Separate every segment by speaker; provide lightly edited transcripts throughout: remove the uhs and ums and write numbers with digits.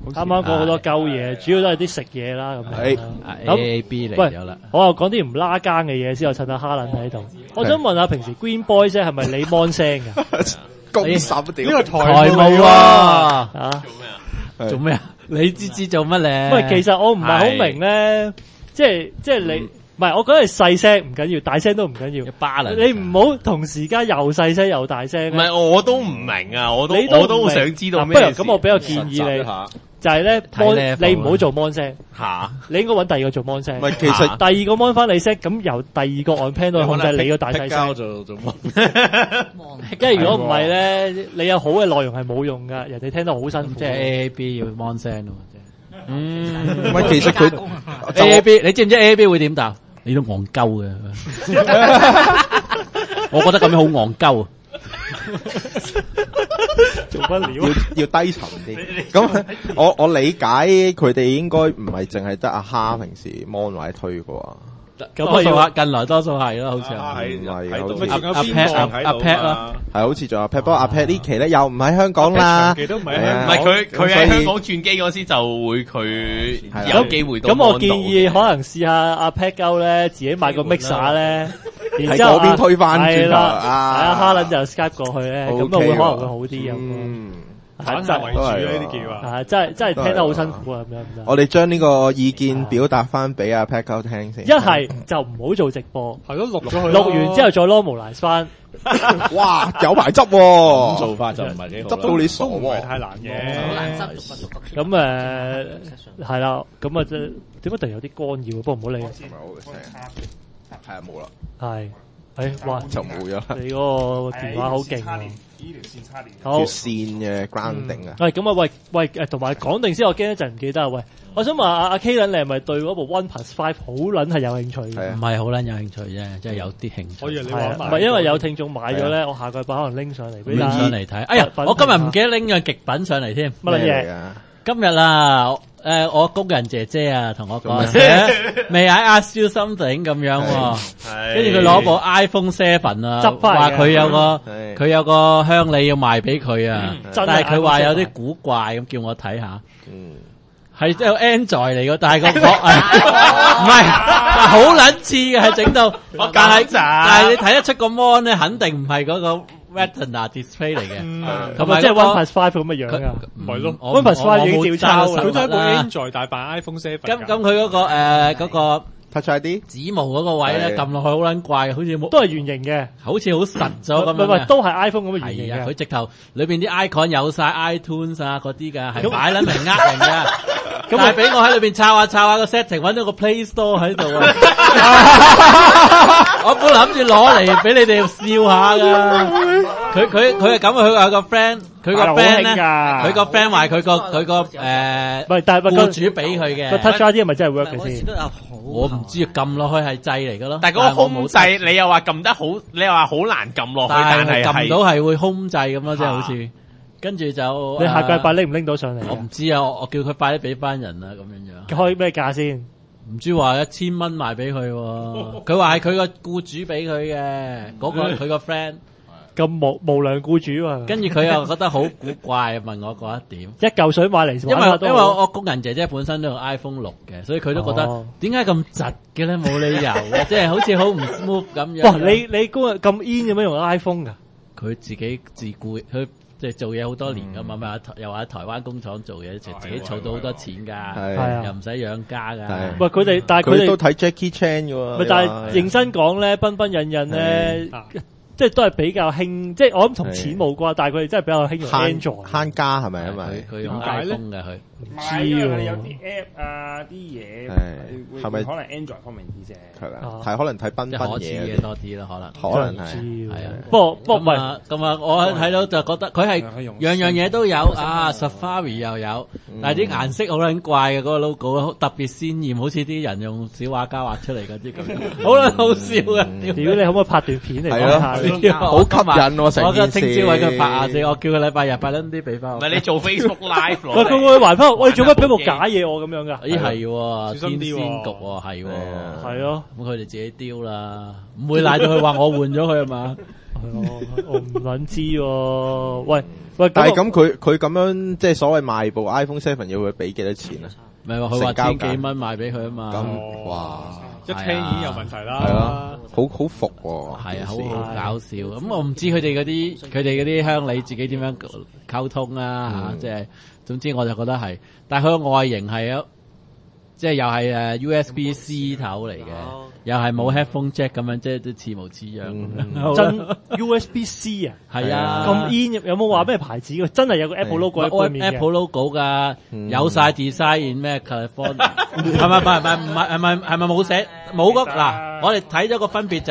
Speaker 1: 啱啱講好多鳩嘢，主要都係啲食嘢啦咁樣。
Speaker 2: 咁 A B 嚟咗啦。
Speaker 1: 我又講啲唔拉更嘅嘢先，我趁阿哈倫喺度。我想問下，平時 Green Boys 係咪你 mon 聲㗎？
Speaker 3: 公審屌
Speaker 4: 呢個
Speaker 2: 台務啊！
Speaker 3: 做咩啊？
Speaker 2: 你知做乜咧？
Speaker 1: 喂，其實我唔係好明咧，即係你。唔係，我覺得係細聲唔緊要，大聲都唔緊要。你唔好同時間又細聲又大聲。
Speaker 5: 唔係，我都唔明啊！我都好想知道咩事。
Speaker 1: 不如咁，我比較建議你，就係咧，你唔好做 mon 聲。你應該揾第二個做 mon 聲。
Speaker 3: 唔係，其實
Speaker 1: 第二個 mon 翻你聲，咁由第二個按 pan 到控制你個大細聲。
Speaker 3: 做 mon。
Speaker 1: 跟住如果唔係咧，你有好嘅內容係冇用噶，人哋聽得好辛苦。
Speaker 2: 即係 A B 要 mon 聲咯。
Speaker 3: 喂，其實佢
Speaker 2: A B， 你知唔知 A B 會點答？你都戇鳩嘅，我覺得咁樣好戇鳩，
Speaker 1: 做不了，
Speaker 3: 要低沉啲。咁我理解佢哋應該唔係淨係得阿蝦平時 mon 或者推嘅喎。
Speaker 2: 多數啊，近來多數係咯，好似
Speaker 3: 係
Speaker 4: 阿
Speaker 2: Pat 啦，
Speaker 3: 係好似仲有 Pat， 不過阿 Pat 呢期咧又唔喺香港啦，
Speaker 4: 期都唔係
Speaker 5: 唔係佢喺香港轉機嗰時就會佢有機會到。
Speaker 1: 咁我建議可能試下阿 Pat 鳩咧，自己買個 mixer 咧，然
Speaker 3: 之後嗰邊推翻轉頭
Speaker 1: 啊，哈倫就 Skype 過去咧，咁啊會可能會好啲咁。
Speaker 4: 反殺為主呢啲叫啊，
Speaker 1: 真係聽得好辛苦啊咁樣。
Speaker 3: 我哋將呢個意見表達翻俾阿 Pat 哥聽先。
Speaker 1: 一係就唔好做直播，
Speaker 4: 係咯，錄咗佢，
Speaker 1: 錄完之後再 normalize 翻。
Speaker 3: 哇，有排執喎，
Speaker 6: 做法就唔係幾好，
Speaker 3: 執到你傻
Speaker 4: 喎，唔係太難嘅，
Speaker 7: 好難執。
Speaker 1: 咁係啦，咁啊點解突然有啲干擾？不過唔好理。
Speaker 3: 唔係好聲，係啊冇啦。
Speaker 1: 係，哇
Speaker 3: 就冇咗。
Speaker 1: 你嗰個電話好勁啊！
Speaker 4: 呢條線差連
Speaker 3: 條線嘅 grounding 啊。
Speaker 1: 咁啊，喂，同埋講定先，我驚一陣唔記得啊。喂，我想問阿 K 撚，你係咪對嗰部 OnePlus 5好撚係有興趣嘅？
Speaker 2: 唔係好撚有興趣啫，即係有啲興趣。
Speaker 4: 我以為你話
Speaker 1: 唔係因為有聽眾買咗咧，我下個禮拜可能拎上嚟俾大家
Speaker 2: 睇。哎呀，我今日唔記得拎個極品上嚟添。
Speaker 1: 乜嘢啊？
Speaker 2: 今日啊，我工人姐姐啊，同我講，May I ask you something 咁樣喎，跟住佢攞部 iPhone 7啊，話佢有個香梨要賣俾佢啊，但係佢話有啲古怪咁，叫我睇下，係有 Android 嚟嘅，但係個殼唔係好撚似嘅，係整到，但係你睇得出個 mon 咧，肯定唔係嗰個Retina display 嚟嘅，同埋
Speaker 1: 即係 OnePlus 5咁嘅樣啊，
Speaker 4: 唔係咯
Speaker 1: ，OnePlus 5已經照抄
Speaker 4: 佢都係部 Android 大扮 iPhone 7。
Speaker 2: 咁佢嗰個
Speaker 3: Touch ID
Speaker 2: 指模嗰個位咧，撳落去好撚怪，好似冇
Speaker 1: 都係圓形嘅，
Speaker 2: 好似好實咗咁樣。
Speaker 1: 唔係都係 iPhone 咁嘅圓形嘅。
Speaker 2: 佢直頭裏邊啲 icon 有晒 iTunes 啊嗰啲㗎，係擺撚明呃人㗎。咁係俾我喺裏邊抄下個 setting，揾到個 Play Store 喺度啊！我本諗住攞嚟俾你哋笑下㗎。佢係咁啊！佢話個 friend，佢個 friend 咧，佢個 friend 話佢個
Speaker 1: 唔係，但係
Speaker 2: 僱主俾佢嘅。
Speaker 1: 個 Touch ID 係咪真係 work 嘅先？
Speaker 2: 我唔知撳落去係掣嚟㗎咯。
Speaker 5: 但係嗰個 home 掣，你又話撳得好，你又話好難撳落去，但係
Speaker 2: 撳到係會 home 掣咁咯，即係好似。跟住就
Speaker 1: 你下個禮拜拎唔拎到上嚟？
Speaker 2: 我唔知啊，我叫佢快啲俾翻人啊，咁樣樣。
Speaker 1: 開咩價先？
Speaker 2: 唔知話1000蚊賣俾佢，佢話係佢個僱主俾佢嘅，嗰個佢個 friend。
Speaker 1: 咁無良僱主啊！
Speaker 2: 跟住佢又覺得好古怪，問我嗰一點。
Speaker 1: 一嚿水買嚟，
Speaker 2: 因為我工人姐姐本身都用 iPhone 6嘅，所以佢都覺得點解咁窒嘅咧？冇理由嘅，即係好似好唔 smooth 咁樣。
Speaker 1: 哇！你工人咁 in 咁樣用 iPhone 噶？
Speaker 2: 佢自己自僱，佢即係做嘢好多年噶嘛，又話喺台灣工廠做嘢，自己儲到好多錢㗎，又唔使養家㗎。
Speaker 1: 喂，佢哋但係佢哋
Speaker 3: 都睇 Jackie Chan 㗎喎。
Speaker 1: 咪但係認真講咧，彬彬印印咧。即係都係比較興，即係我諗同錢冇關，但係佢哋真係比較興用 Android
Speaker 3: 慳家係咪？因為
Speaker 2: 佢用 iPhone 嘅佢
Speaker 1: 唔知喎，
Speaker 6: 有啲 app 啊啲嘢
Speaker 3: 係咪
Speaker 6: 可能 Android 方面啲啫？
Speaker 3: 係啦，睇可能睇彬彬嘢
Speaker 2: 多啲啦，
Speaker 3: 可能係
Speaker 2: 係啊。
Speaker 1: 不過唔係
Speaker 2: 咁啊，我睇到就覺得佢係樣樣嘢都有啊 Safari 又有，但係啲顏色好撚怪嘅嗰個 logo 特別鮮豔，好似啲人用小畫家畫出嚟嗰啲咁，好撚好笑嘅。
Speaker 1: 屌你可唔可以拍段片嚟講下？
Speaker 3: 好吸引喎！成件事，
Speaker 2: 我聽朝揾佢拍下先，我叫佢禮拜日擺撚啲俾翻我。
Speaker 5: 唔係你做 Facebook Live 咯？
Speaker 1: 喂，佢會還翻？喂，做乜俾部假嘢我咁樣㗎？
Speaker 2: 咦係喎，
Speaker 4: 小心啲喎，
Speaker 2: 天仙局喎，係喎，
Speaker 1: 係咯。
Speaker 2: 咁佢哋自己丟啦，唔會賴到佢話我換咗佢啊嘛。
Speaker 1: 我唔撚知喎。喂，
Speaker 3: 但係咁佢咁樣即係所謂賣部 iPhone 7要佢俾幾多錢啊？
Speaker 2: 唔係話佢話千幾蚊賣俾佢啊嘛。
Speaker 3: 咁哇，
Speaker 4: 一聽已經有問題啦。
Speaker 3: 係啦，好服喎。
Speaker 2: 係啊，好搞笑。咁我唔知佢哋嗰啲鄉里自己點樣溝通啊嚇，即係總之我就覺得係，但係佢個外形係即係又係USB-C 頭嚟嘅，又係冇 headphone jack 咁樣，即係都似模似樣。
Speaker 1: 真 USB-C 啊？
Speaker 2: 係啊，
Speaker 1: 咁 in 有冇話咩牌子嘅？真係有個 Apple logo 喺背面嘅。
Speaker 2: Apple logo 噶，有晒 design 咩 California， 係咪冇寫冇嗱？我哋睇咗個分別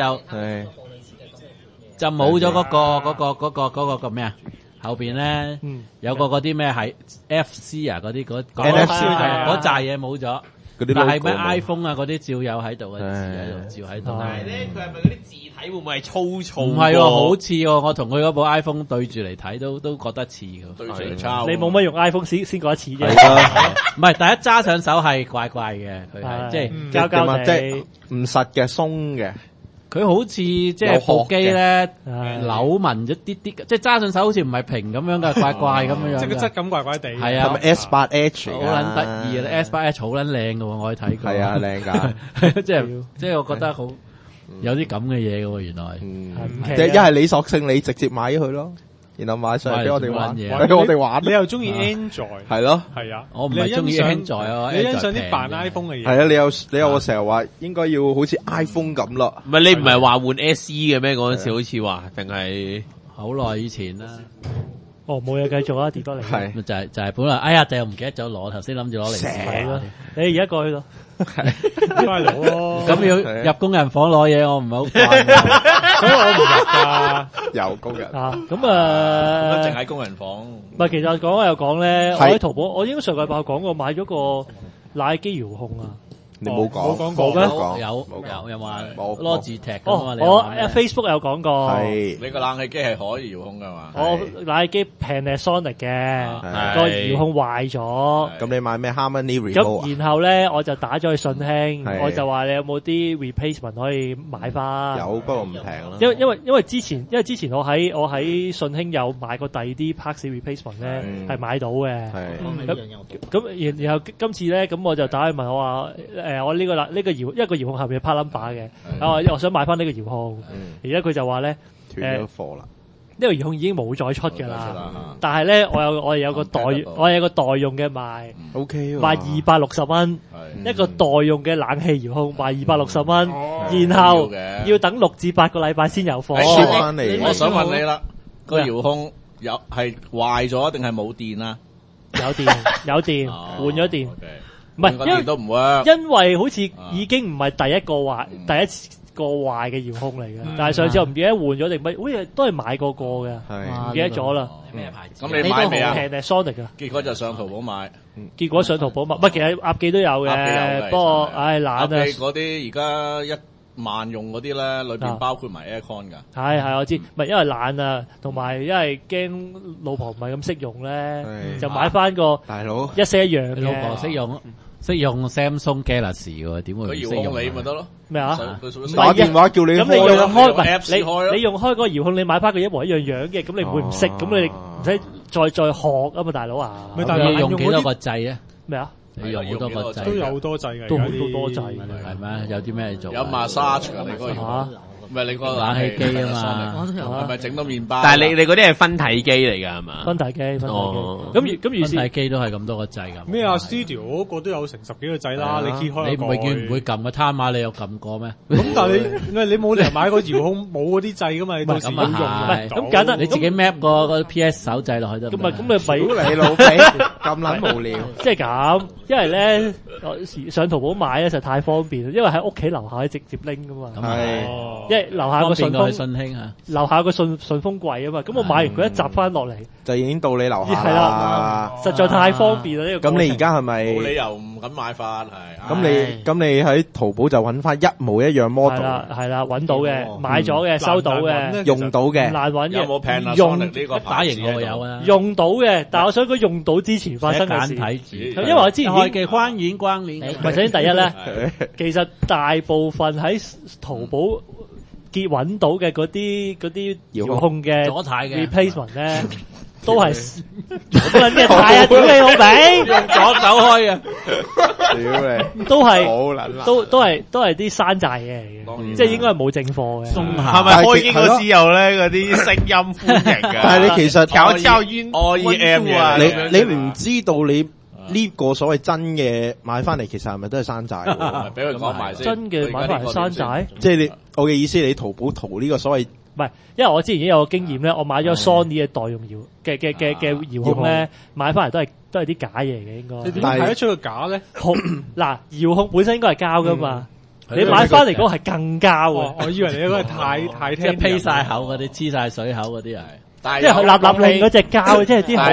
Speaker 2: 就冇咗嗰個咩啊？後邊咧有個嗰啲咩係 FC 啊嗰啲嗰扎嘢冇咗，但係咩 iPhone 啊嗰啲照有喺度嘅字喺度照喺度。
Speaker 5: 但係咧佢係咪嗰啲字體會唔會係粗糙？
Speaker 2: 唔係喎，好似喎，我同佢嗰部 iPhone 對住嚟睇都覺得似嘅。
Speaker 5: 對住嚟抄。
Speaker 1: 你冇乜用 iPhone 先覺得似啫。
Speaker 2: 唔係，第一揸上手係怪怪嘅，佢係即係
Speaker 1: 膠膠地，
Speaker 3: 即係唔實嘅鬆嘅。
Speaker 2: 佢好似即係部機咧扭紋咗啲啲，即係揸上手好似唔係平咁樣嘅，怪怪咁樣。
Speaker 4: 即係個質感怪怪地。
Speaker 2: 係啊，
Speaker 3: 係咪 S8H
Speaker 2: 好撚得意啊！S8H 好撚靚嘅喎，我去睇過。
Speaker 3: 係啊，靚㗎。
Speaker 2: 即係我覺得好有啲咁嘅嘢嘅喎，原來。
Speaker 3: 即係一係你索性你直接買咗佢咯。然後買上嚟俾我哋玩，俾我哋玩。
Speaker 4: 你又中意 Android？係
Speaker 3: 咯，
Speaker 4: 係啊。
Speaker 2: 我唔係中意 Android 啊，
Speaker 4: 你欣賞啲扮 iPhone 嘅嘢。
Speaker 3: 係啊，你有成日話應該要好似 iPhone 咁咯。
Speaker 5: 唔係你唔係話換 SE 嘅咩？嗰陣時好似話定係
Speaker 2: 好耐以前啦。
Speaker 1: 哦，冇嘢繼續啊，跌多嚟。
Speaker 2: 係就係本來，哎呀，就唔記得咗攞，頭先諗住攞嚟
Speaker 1: 試咯。你而家過去咯。
Speaker 4: 快攞咯！
Speaker 2: 咁要入工人房攞嘢，我唔係好慣，
Speaker 4: 所以我唔入噶。
Speaker 3: 有工人
Speaker 1: 啊，咁啊，
Speaker 5: 淨喺工人房。
Speaker 1: 唔係，其實講又講咧，我喺淘寶，我應該上個禮拜講過買咗個奶機遙控啊。
Speaker 3: 你冇講，
Speaker 4: 冇講過
Speaker 1: 咩？
Speaker 2: 有話
Speaker 3: 冇
Speaker 2: Logitech
Speaker 1: 我 Facebook 有講過。
Speaker 3: 係
Speaker 5: 你個冷氣機係可以遙控噶嘛？
Speaker 1: 我冷氣機 Panasonic 嘅個遙控壞咗。
Speaker 3: 咁你買咩 Harmony Remote 啊？
Speaker 1: 咁然後咧，我就打咗去信興，我就話你有冇啲 replacement 可以買翻？
Speaker 3: 有，不過唔平啦。
Speaker 1: 因為之前我喺信興有買過第二啲 parts replacement 咧，係買到嘅。咁然後今次咧，咁我就打去問我話我呢個遙一個遙控後面有 part number 嘅，我想買翻呢個遙控，而家佢就話咧
Speaker 3: 斷咗貨啦，
Speaker 1: 呢個遙控已經冇再出㗎啦。但係咧，我有個代用嘅賣
Speaker 3: ，OK，
Speaker 1: 賣260蚊，一個代用嘅冷氣遙控賣260蚊，然後要等6至8個禮拜先有貨。
Speaker 5: 我想問你啦，個遙控係壞咗定係冇電啊？
Speaker 1: 有電，換咗電。唔係，因為好似已經唔係第一次個壞嘅遙控嚟嘅，但係上次我唔記得換咗定乜，好似都係買過嘅，唔記得咗啦。
Speaker 2: 咩牌子？
Speaker 5: 咁你買未啊
Speaker 1: ？Panasonic 啊。
Speaker 5: 結果就上淘寶買。
Speaker 1: 結果上淘寶買，唔係其實鴨記都有嘅，不過懶啊。
Speaker 5: 鴨記嗰啲而家1萬用嗰啲咧，裏邊包括埋 aircon 㗎。
Speaker 1: 係我知，唔係因為懶啊，同埋因為驚老婆唔係咁識用咧，就買翻個
Speaker 3: 大佬
Speaker 1: 一式一樣嘅。
Speaker 2: 老婆識用 Samsung Galaxy 喎，點會唔識用？
Speaker 5: 佢遙控你咪得咯。
Speaker 1: 咩啊？
Speaker 3: 打電話叫你開，
Speaker 1: 咁你用開
Speaker 5: Apps 開
Speaker 1: 你用開嗰個遙控，你買翻個一模一樣嘅，咁你唔會唔識，咁你唔使再學啊嘛，大佬啊！
Speaker 2: 但係用幾多個掣啊？
Speaker 1: 咩啊？
Speaker 2: 你用好多個掣，
Speaker 4: 都有好多掣嘅，
Speaker 1: 都好多掣，
Speaker 2: 係咩？有啲咩做？
Speaker 5: 有 massage 㗎，你嗰個嚇。唔係你個
Speaker 2: 冷氣機啊嘛，
Speaker 5: 係咪整到麵包？
Speaker 7: 但係你嗰啲係分體機嚟㗎係嘛？
Speaker 1: 分體機。咁於是
Speaker 2: 分體機都係咁多個掣㗎。
Speaker 4: 咩啊 ？Studio 嗰個都有成10幾個掣啦，你揭開
Speaker 2: 你永遠唔會撳嘅貪碼，你有撳過咩？
Speaker 4: 咁但係你冇理由買個遙控冇嗰啲掣㗎嘛？你到時要用
Speaker 1: 唔咁簡單，
Speaker 2: 你自己 map 個 PS 手掣落去得。
Speaker 1: 咁咪咪
Speaker 3: 你老味咁撚無聊。
Speaker 1: 即係咁，因為咧上淘寶買咧實太方便，因為喺屋企樓下可以直接拎㗎嘛。因為樓下個順豐啊，樓下個順豐櫃啊嘛，咁我買完佢一集翻落嚟，
Speaker 3: 就已經到你樓下
Speaker 1: 係啦，實在太方便啦呢個。
Speaker 3: 咁你而家係咪
Speaker 5: 冇理由唔敢買翻係？
Speaker 3: 咁你喺淘寶就揾翻一模一樣 model，
Speaker 1: 係啦，揾到嘅，買咗嘅，收到嘅，
Speaker 3: 用到嘅，
Speaker 1: 難揾嘅。
Speaker 5: 有冇 Panasonic 呢個
Speaker 2: 打型我有啊？
Speaker 1: 用到嘅，但係我想佢用到之前發生嘅事。
Speaker 2: 簡體字，
Speaker 1: 因為我之前
Speaker 2: 開嘅框鏈關聯。
Speaker 1: 唔係首先第一咧，其實大部分喺淘寶結揾到嘅嗰啲遙控嘅
Speaker 2: 左軚嘅
Speaker 1: replacement 咧，都係好撚嘅軚啊！屌你老味，
Speaker 2: 用左手開嘅，
Speaker 3: 屌你，
Speaker 1: 都係
Speaker 3: 好撚難
Speaker 1: 都係啲山寨嘢嚟嘅，即係應該係冇正貨嘅。
Speaker 7: 係咪開經嗰時有咧嗰啲聲音歡迎㗎？
Speaker 3: 但係你其實
Speaker 7: 調音
Speaker 5: OEM
Speaker 7: 啊，
Speaker 3: 你唔知道你呢個所謂真嘅買翻嚟，其實係咪都係山寨喎？
Speaker 5: 俾佢講埋先。
Speaker 1: 真嘅買翻嚟山寨，
Speaker 3: 即係我嘅意思，你淘寶淘呢個所謂
Speaker 1: 唔係，因為我之前已經有個經驗咧，我買咗 Sony 嘅代用嘅遙控咧，買翻嚟都係啲假嘢嚟嘅，應該。
Speaker 4: 你點睇得出個假咧？
Speaker 1: 嗱，遙控本身應該係膠噶嘛，你買翻嚟嗰個係更膠嘅。
Speaker 4: 我以為你嗰個太
Speaker 2: 即係披晒口嗰啲，黐晒水口嗰啲係。
Speaker 1: 即係佢立令嗰隻膠，即係啲好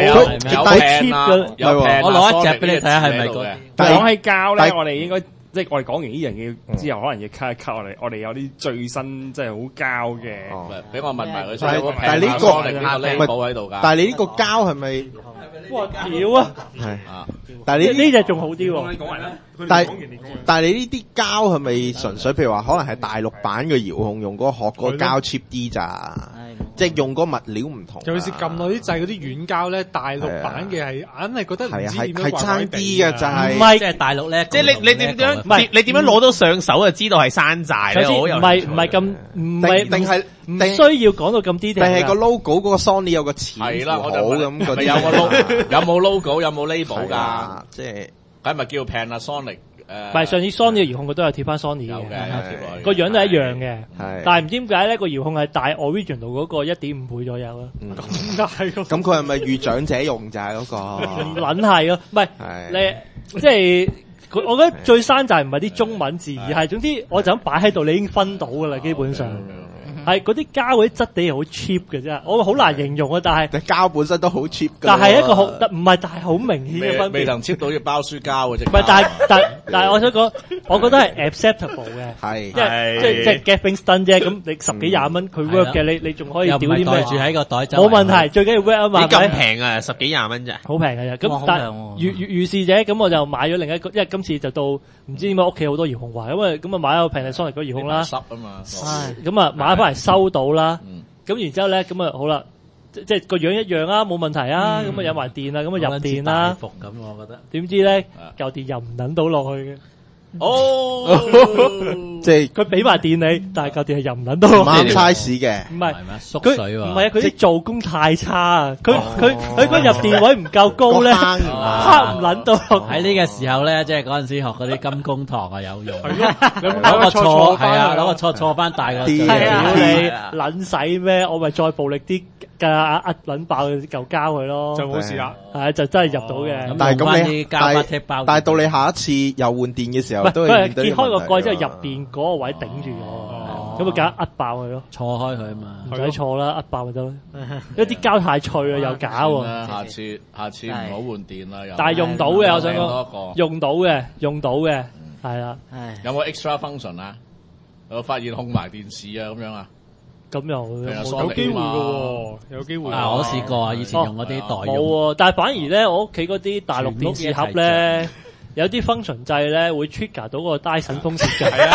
Speaker 1: cheap 嘅。
Speaker 2: 我攞一隻俾你睇下係咪個？
Speaker 6: 講起膠咧，我哋應該即係我哋講完呢樣嘢之後，可能要 cut 一 cut 我哋有啲最新即係好膠嘅。
Speaker 5: 俾我問埋佢。
Speaker 3: 但係呢個
Speaker 5: 冇喺度㗎。
Speaker 3: 但係你呢個膠係咪？
Speaker 1: 哇！屌啊！
Speaker 3: 係但係你
Speaker 1: 呢隻仲好啲喎。
Speaker 3: 但係你呢啲膠係咪純粹譬如話可能係大陸版嘅遙控用嗰個殼嗰個膠 cheap 啲咋？即係用嗰個物料唔同。
Speaker 4: 尤其是撳落啲掣嗰啲軟膠咧，大陸版嘅係硬係覺得唔知點樣
Speaker 3: 係差啲嘅就係。
Speaker 2: 唔係即係大陸咧，
Speaker 7: 即係你點樣？你點樣攞到上手就知道係山寨咧？
Speaker 1: 唔係咁，唔係
Speaker 3: 定係
Speaker 1: 唔需要講到咁 detail。
Speaker 3: 定係個 logo 嗰個 Sony 有個詞
Speaker 5: 係啦，我就
Speaker 3: 咁嗰啲
Speaker 5: 有個 logo，有冇 logo，有冇 label 㗎？
Speaker 3: 即係
Speaker 5: 咁咪叫 Panasonic。
Speaker 1: 唔係上次 Sony 嘅遙控佢都有貼翻 Sony 嘅，個樣都係一樣嘅。但係唔知點解咧個遙控係大 original 嗰個 1.5 倍左右啦。咁大個，
Speaker 3: 咁佢係咪預長者用咋嗰個？
Speaker 1: 撚係咯，唔係你即係我覺得最山寨唔係啲中文字，而係總之我就咁擺喺度，你已經分到㗎啦，基本上。係嗰啲膠嗰啲質地係好 cheap 嘅啫，我好難形容啊！但係
Speaker 3: 膠本身都好 cheap 㗎。
Speaker 1: 但係一個好唔係，但係好明顯嘅分別。
Speaker 5: 未能 cheap 到要包書膠嘅啫。
Speaker 1: 唔係，但係我想講，我覺得係 acceptable 嘅。
Speaker 3: 係
Speaker 1: 即係 Gapping Stun 啫。咁你十幾廿蚊佢 work 嘅，你仲可以屌啲咩？
Speaker 2: 袋住喺個袋
Speaker 1: 冇問題，最緊要 work 啊嘛。
Speaker 7: 你咁平啊，十幾廿蚊咋？
Speaker 1: 好平嘅啫。咁但如是者，咁我就買咗另一個，因為今次就到唔知點解屋企好多遙控壞，咁啊買咗個 Panasonic 嗰遙控啦。
Speaker 5: 濕啊嘛。
Speaker 1: 咁啊買翻嚟收到啦。咁然之後咧，咁啊好啦，即係個樣一樣啊，冇問題啊，咁啊有埋電啦，咁啊入電啦。
Speaker 2: 服咁我覺得。
Speaker 1: 點知咧舊電又唔等到落去嘅。
Speaker 5: 哦，
Speaker 3: 即係
Speaker 1: 佢俾埋電你，但係舊電係又唔等到落去。
Speaker 3: 啱 size 嘅。
Speaker 1: 唔係
Speaker 2: 縮水喎。
Speaker 1: 唔係啊，佢啲做工太差啊，佢嗰入電位唔夠高咧，黑唔撚到。
Speaker 2: 喺呢個時候咧，即係嗰陣時學嗰啲金工堂啊有用。
Speaker 4: 攞
Speaker 2: 個錯係啊，攞個錯翻大個
Speaker 3: 啲
Speaker 1: 你撚使咩？我咪再暴力啲㗎，撚爆嚿膠佢咯，
Speaker 4: 就冇事啦。
Speaker 1: 係就真係入到嘅。
Speaker 3: 但係咁你
Speaker 2: 但
Speaker 3: 係到你下一次又換電嘅時候，都
Speaker 1: 係揭開個蓋之後入邊嗰個位頂住咗，咁咪梗係爆佢咯。
Speaker 2: 錯開佢啊嘛，
Speaker 1: 唔使錯啦，爆咪得咯。因為啲膠太脆啦，又假喎。
Speaker 5: 下次唔好換電啦。
Speaker 1: 但係用到嘅，我想講用到嘅，係啦。
Speaker 5: 有冇 extra function 啊？我發現控埋電視啊，咁樣啊？
Speaker 1: 咁又
Speaker 4: 有機會嘅喎，有機會。
Speaker 2: 我試過啊，以前用嗰啲代用。
Speaker 1: 冇喎，但係反而咧，我屋企嗰啲大陸電視盒咧，有啲 function 掣咧會 trigger 到個 Dyson 風扇嘅。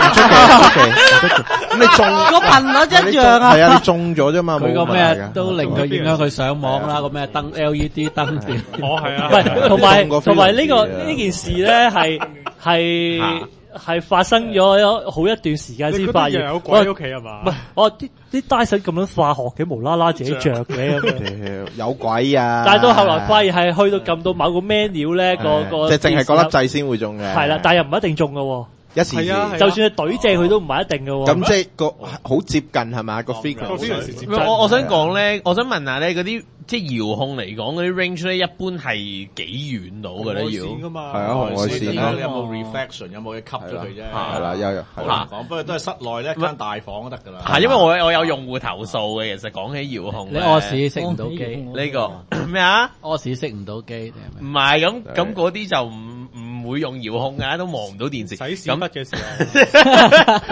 Speaker 3: 咁你中
Speaker 2: 個頻率一樣啊？
Speaker 3: 係啊，你中咗啫嘛。
Speaker 2: 佢個咩都令佢影響佢上網啦，個咩燈 LED 燈電。
Speaker 4: 係啊。
Speaker 1: 唔係，同埋呢件事咧係發生咗好一段時間先發現。
Speaker 4: 有鬼屋企係嘛？
Speaker 1: 唔係，我啲 Dyson 咁樣化學嘅，無啦啦自己着嘅咁樣。
Speaker 3: 有鬼啊！
Speaker 1: 但係到後來發現係去到撳到某個 menu 咧，個
Speaker 3: 即係淨係嗰粒掣先會中嘅。
Speaker 1: 係啦，但係又唔一定中嘅。
Speaker 3: 一時
Speaker 1: 就算係懟正佢都唔係一定嘅。
Speaker 3: 咁即係個好接近係嘛個 frequency。
Speaker 7: 我想講咧，我想問下咧，嗰啲即係遙控嚟講嗰啲 range 咧，一般係幾遠到嘅咧？要
Speaker 4: 係
Speaker 3: 啊，紅外線啦。
Speaker 5: 有冇 reflection？有冇嘢吸咗佢啫？
Speaker 3: 係啦，有。
Speaker 5: 好難講，不過都係室內咧，一間大房都得㗎啦。
Speaker 7: 係因為我有用戶投訴嘅，其實講起遙控，
Speaker 2: 你屙屎熄唔到機
Speaker 7: 呢個咩啊？
Speaker 2: 屙屎熄唔到機
Speaker 7: 唔係咁嗰啲就唔會用遙控㗎，都望唔到電視。
Speaker 4: 洗屎忽嘅時候，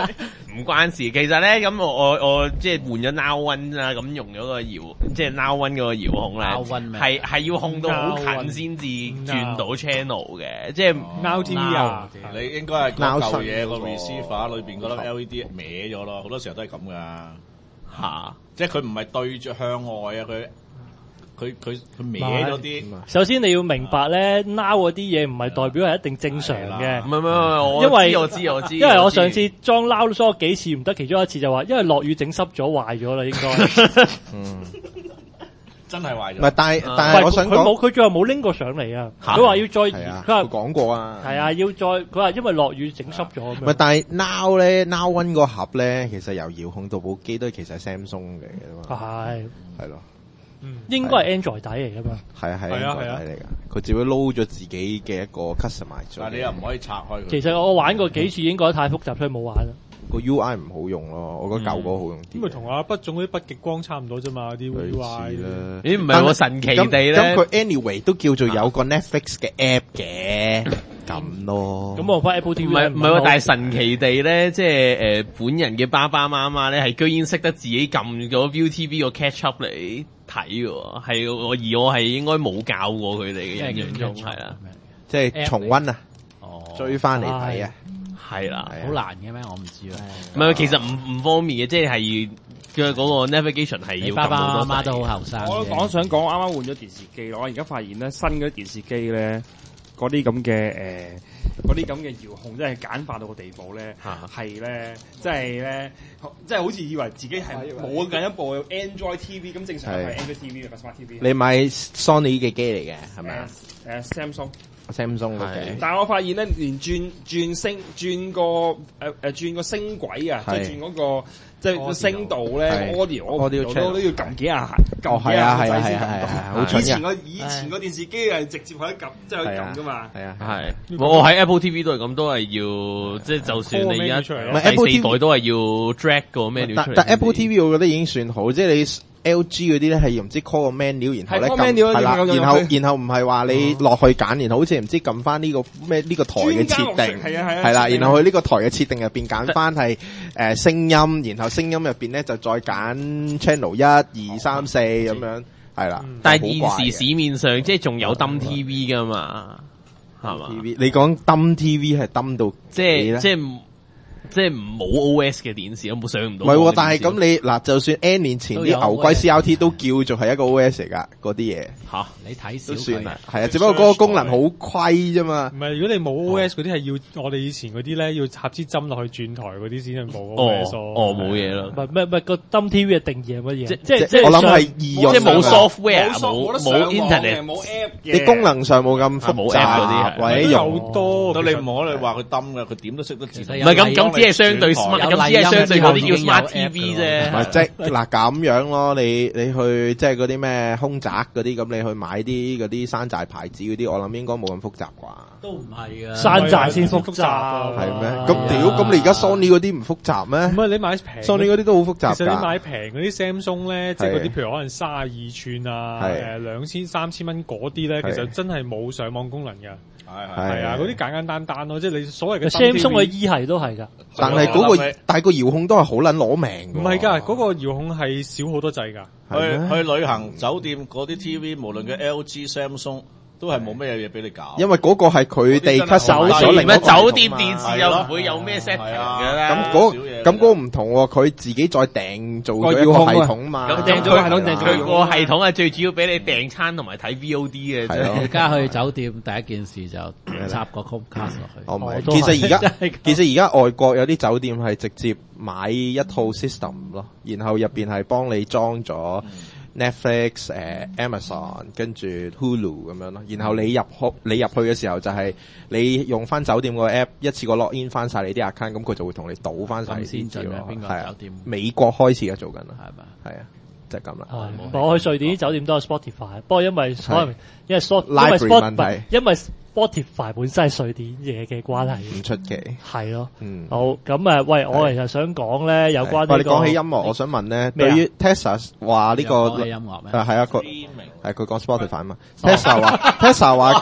Speaker 7: 唔關事。其實咧，咁我即係換咗 Now One 啦，咁用咗個即係 Now One 嗰個遙控咧，係要控到好近先至轉到 channel 嘅，即係
Speaker 4: Now TV 啊，
Speaker 5: 你應該係嗰嚿嘢個 receiver 裏邊嗰粒 LED 歪咗咯，好多時候都係咁噶嚇，即係佢唔係對住向外啊，佢歪咗啲。
Speaker 1: 首先你要明白咧，Now 嗰啲嘢唔係代表係一定正常嘅。
Speaker 7: 唔係，
Speaker 1: 因為
Speaker 7: 我知。
Speaker 1: 因為我上次裝 Now 咗幾次唔得，其中一次就話因為落雨整濕咗壞咗啦，應該。
Speaker 5: 真係壞咗。
Speaker 3: 唔係，但係我想講，
Speaker 1: 佢最後冇拎過上嚟啊。佢話要再，佢話
Speaker 3: 講過啊。
Speaker 1: 係啊，要再，佢話因為落雨整濕咗。
Speaker 3: 唔係，但係 Now 咧 Now One 個盒咧，其實由遙控到部機都其實係 Samsung 嘅嘛。係咯。
Speaker 1: 應該係 Android 底嚟噶嘛？
Speaker 3: 係 Android 底嚟噶，佢只會撈咗自己嘅一個 customize。
Speaker 5: 但係你又唔可以拆開佢。
Speaker 1: 其實我玩過幾次，已經覺得太複雜，所以冇玩啦。
Speaker 3: 個 UI 唔好用咯，我覺得舊個好用啲。
Speaker 4: 咁咪同阿北總嗰啲北極光差唔多啫嘛，啲 UI。
Speaker 7: 咦？唔係我神奇地咧。
Speaker 3: 咁佢 anyway 都叫做有個 Netflix 嘅 app 嘅。咁咯。
Speaker 1: 咁我翻 Apple TV
Speaker 7: 唔係喎，但係神奇地咧，即係本人嘅爸爸媽媽咧，係居然識得自己撳咗 ViuTV 個 catch up 嚟睇喎，係我係應該冇教過佢哋嘅印象中係啦，
Speaker 3: 即係重溫啊，追翻嚟睇啊，
Speaker 7: 係啦，
Speaker 2: 好難嘅咩？我唔知啊。
Speaker 7: 唔係，其實唔方便嘅，即係嘅嗰個 navigation 係要
Speaker 2: 爸爸媽媽都好後生。
Speaker 6: 我想講啱啱換咗電視機咯，我而家發現咧新嗰啲電視機咧。嗰啲咁嘅遙控真係簡化到個地步咧，係咧，即係好似以為自己係冇緊一部 Android TV， 咁正常係 Android TV 嘅 Smart TV。
Speaker 3: 你買 Sony 嘅機嚟嘅係咪啊？Samsung 嘅。
Speaker 6: 但係我發現咧，連轉個聲軌啊，即係轉嗰個即係個聲道咧 audio 都要撳幾下，
Speaker 3: 係啊，好蠢嘅。
Speaker 6: 以前個電視機係直接可以撳，即係可以撳噶嘛。
Speaker 7: 係。我喺 Apple TV 都係咁，都係要即係就算你而家第四代都係要 drag 個 menu 出嚟。
Speaker 3: 但 Apple TV 我覺得已經算好，即係你 LG 嗰啲咧係唔知 call 個 menu， 然後咧撳係啦，然後唔係話你落去揀，然後好似唔知撳翻呢個咩呢個台嘅設定，係啦，然後佢呢個台嘅設定入邊揀翻係聲音，然後聲音入邊咧就再揀 channel 1、2、3、4咁樣，係啦。
Speaker 7: 但係現時市面上即係仲有 Dumb TV 噶嘛，係嘛？
Speaker 3: 你講 Dumb TV 係 Dumb 到
Speaker 7: 即係冇 OS 嘅電視，有冇上唔到？
Speaker 3: 唔係喎，但係咁你嗱，就算 N 年前啲牛龜 CRT 都叫做係一個 OS 嚟噶，嗰啲嘢
Speaker 7: 吓，
Speaker 2: 你睇少
Speaker 3: 都算啦，係啊，只不過嗰個功能好虧啫嘛。
Speaker 4: 唔係，如果你冇 OS 嗰啲係要我哋以前嗰啲咧，要插支針落去轉台嗰啲先係冇 OS。
Speaker 7: 冇嘢啦。
Speaker 1: 唔係個 Dumb TV 嘅定義係乜嘢？即
Speaker 3: 係我諗係易用，
Speaker 7: 即係冇 software，冇 internet，
Speaker 6: 冇 app 嘅。
Speaker 3: 啲功能上冇咁複雜嗰啲，或者
Speaker 4: 有多。
Speaker 5: 到你唔可能話佢 Dumb 嘅，佢點都識得自。
Speaker 7: 唔係咁只係相對 smart。咁只係相對嗰啲叫 Smart TV 啫，
Speaker 3: 即係嗱咁樣咯。你去即係嗰啲咩空宅嗰啲，咁你去買啲嗰啲山寨牌子嗰啲，我諗應該冇咁複雜啩。
Speaker 2: 都唔係啊，
Speaker 1: 山寨先複雜
Speaker 3: 係咩？咁你而家 Sony 嗰啲唔複雜咩？
Speaker 4: 唔係你買平
Speaker 3: Sony 嗰啲都好複雜㗎。
Speaker 4: 其實你買平嗰啲 Samsung 咧，即係嗰啲譬如可能32寸啊，2000、3000蚊嗰啲咧，其實真係冇上網功能㗎。係啊，嗰啲簡簡單單咯，即係你所謂嘅
Speaker 1: Samsung 嘅 E 系都係㗎，
Speaker 3: 但係嗰個遙控都係好撚攞命㗎。
Speaker 4: 唔係㗎，嗰個遙控係少好多掣㗎。
Speaker 5: 去旅行酒店嗰啲 TV，無論嘅 LG、Samsung 都係冇咩嘢俾你搞。
Speaker 3: 因為嗰個係佢哋 cut 手咗另一個
Speaker 7: 酒店電視又唔會有咩 setting 嘅啦。
Speaker 3: 咁嗰個唔同喎，佢自己再訂做咗一個系統嘛。
Speaker 7: 咁訂咗個系統，佢個系統係最主要俾你訂餐同埋睇 VOD 嘅啫。
Speaker 2: 而家去酒店第一件事就插個 Chromecast 落去。
Speaker 3: 其實而家外國有啲酒店係直接買一套 system 咯，然後入邊係幫你裝咗Netflix、Amazon 跟住 Hulu 咁樣咯，然後你入去嘅時候就係你用翻酒店個 app 一次過 login 翻晒你啲 account，咁佢就會同你倒翻晒啲資料。
Speaker 2: 邊個酒店？
Speaker 3: 美國開始嘅做緊啦，
Speaker 2: 係嘛？
Speaker 3: 係啊，就係咁啦。
Speaker 1: 我去瑞典啲酒店都有 Spotify， 不過因為
Speaker 3: library 問題，
Speaker 1: 因為 Spotify 本身係瑞典嘢嘅關係，
Speaker 3: 唔出奇。
Speaker 1: 係咯，好咁喂，我其實想講咧，有關
Speaker 3: 你講起音樂，我想問咧，對於 Tesla 話呢個
Speaker 2: 音樂咩？
Speaker 3: 係啊，佢講 Spotify 嘛？Tesla 話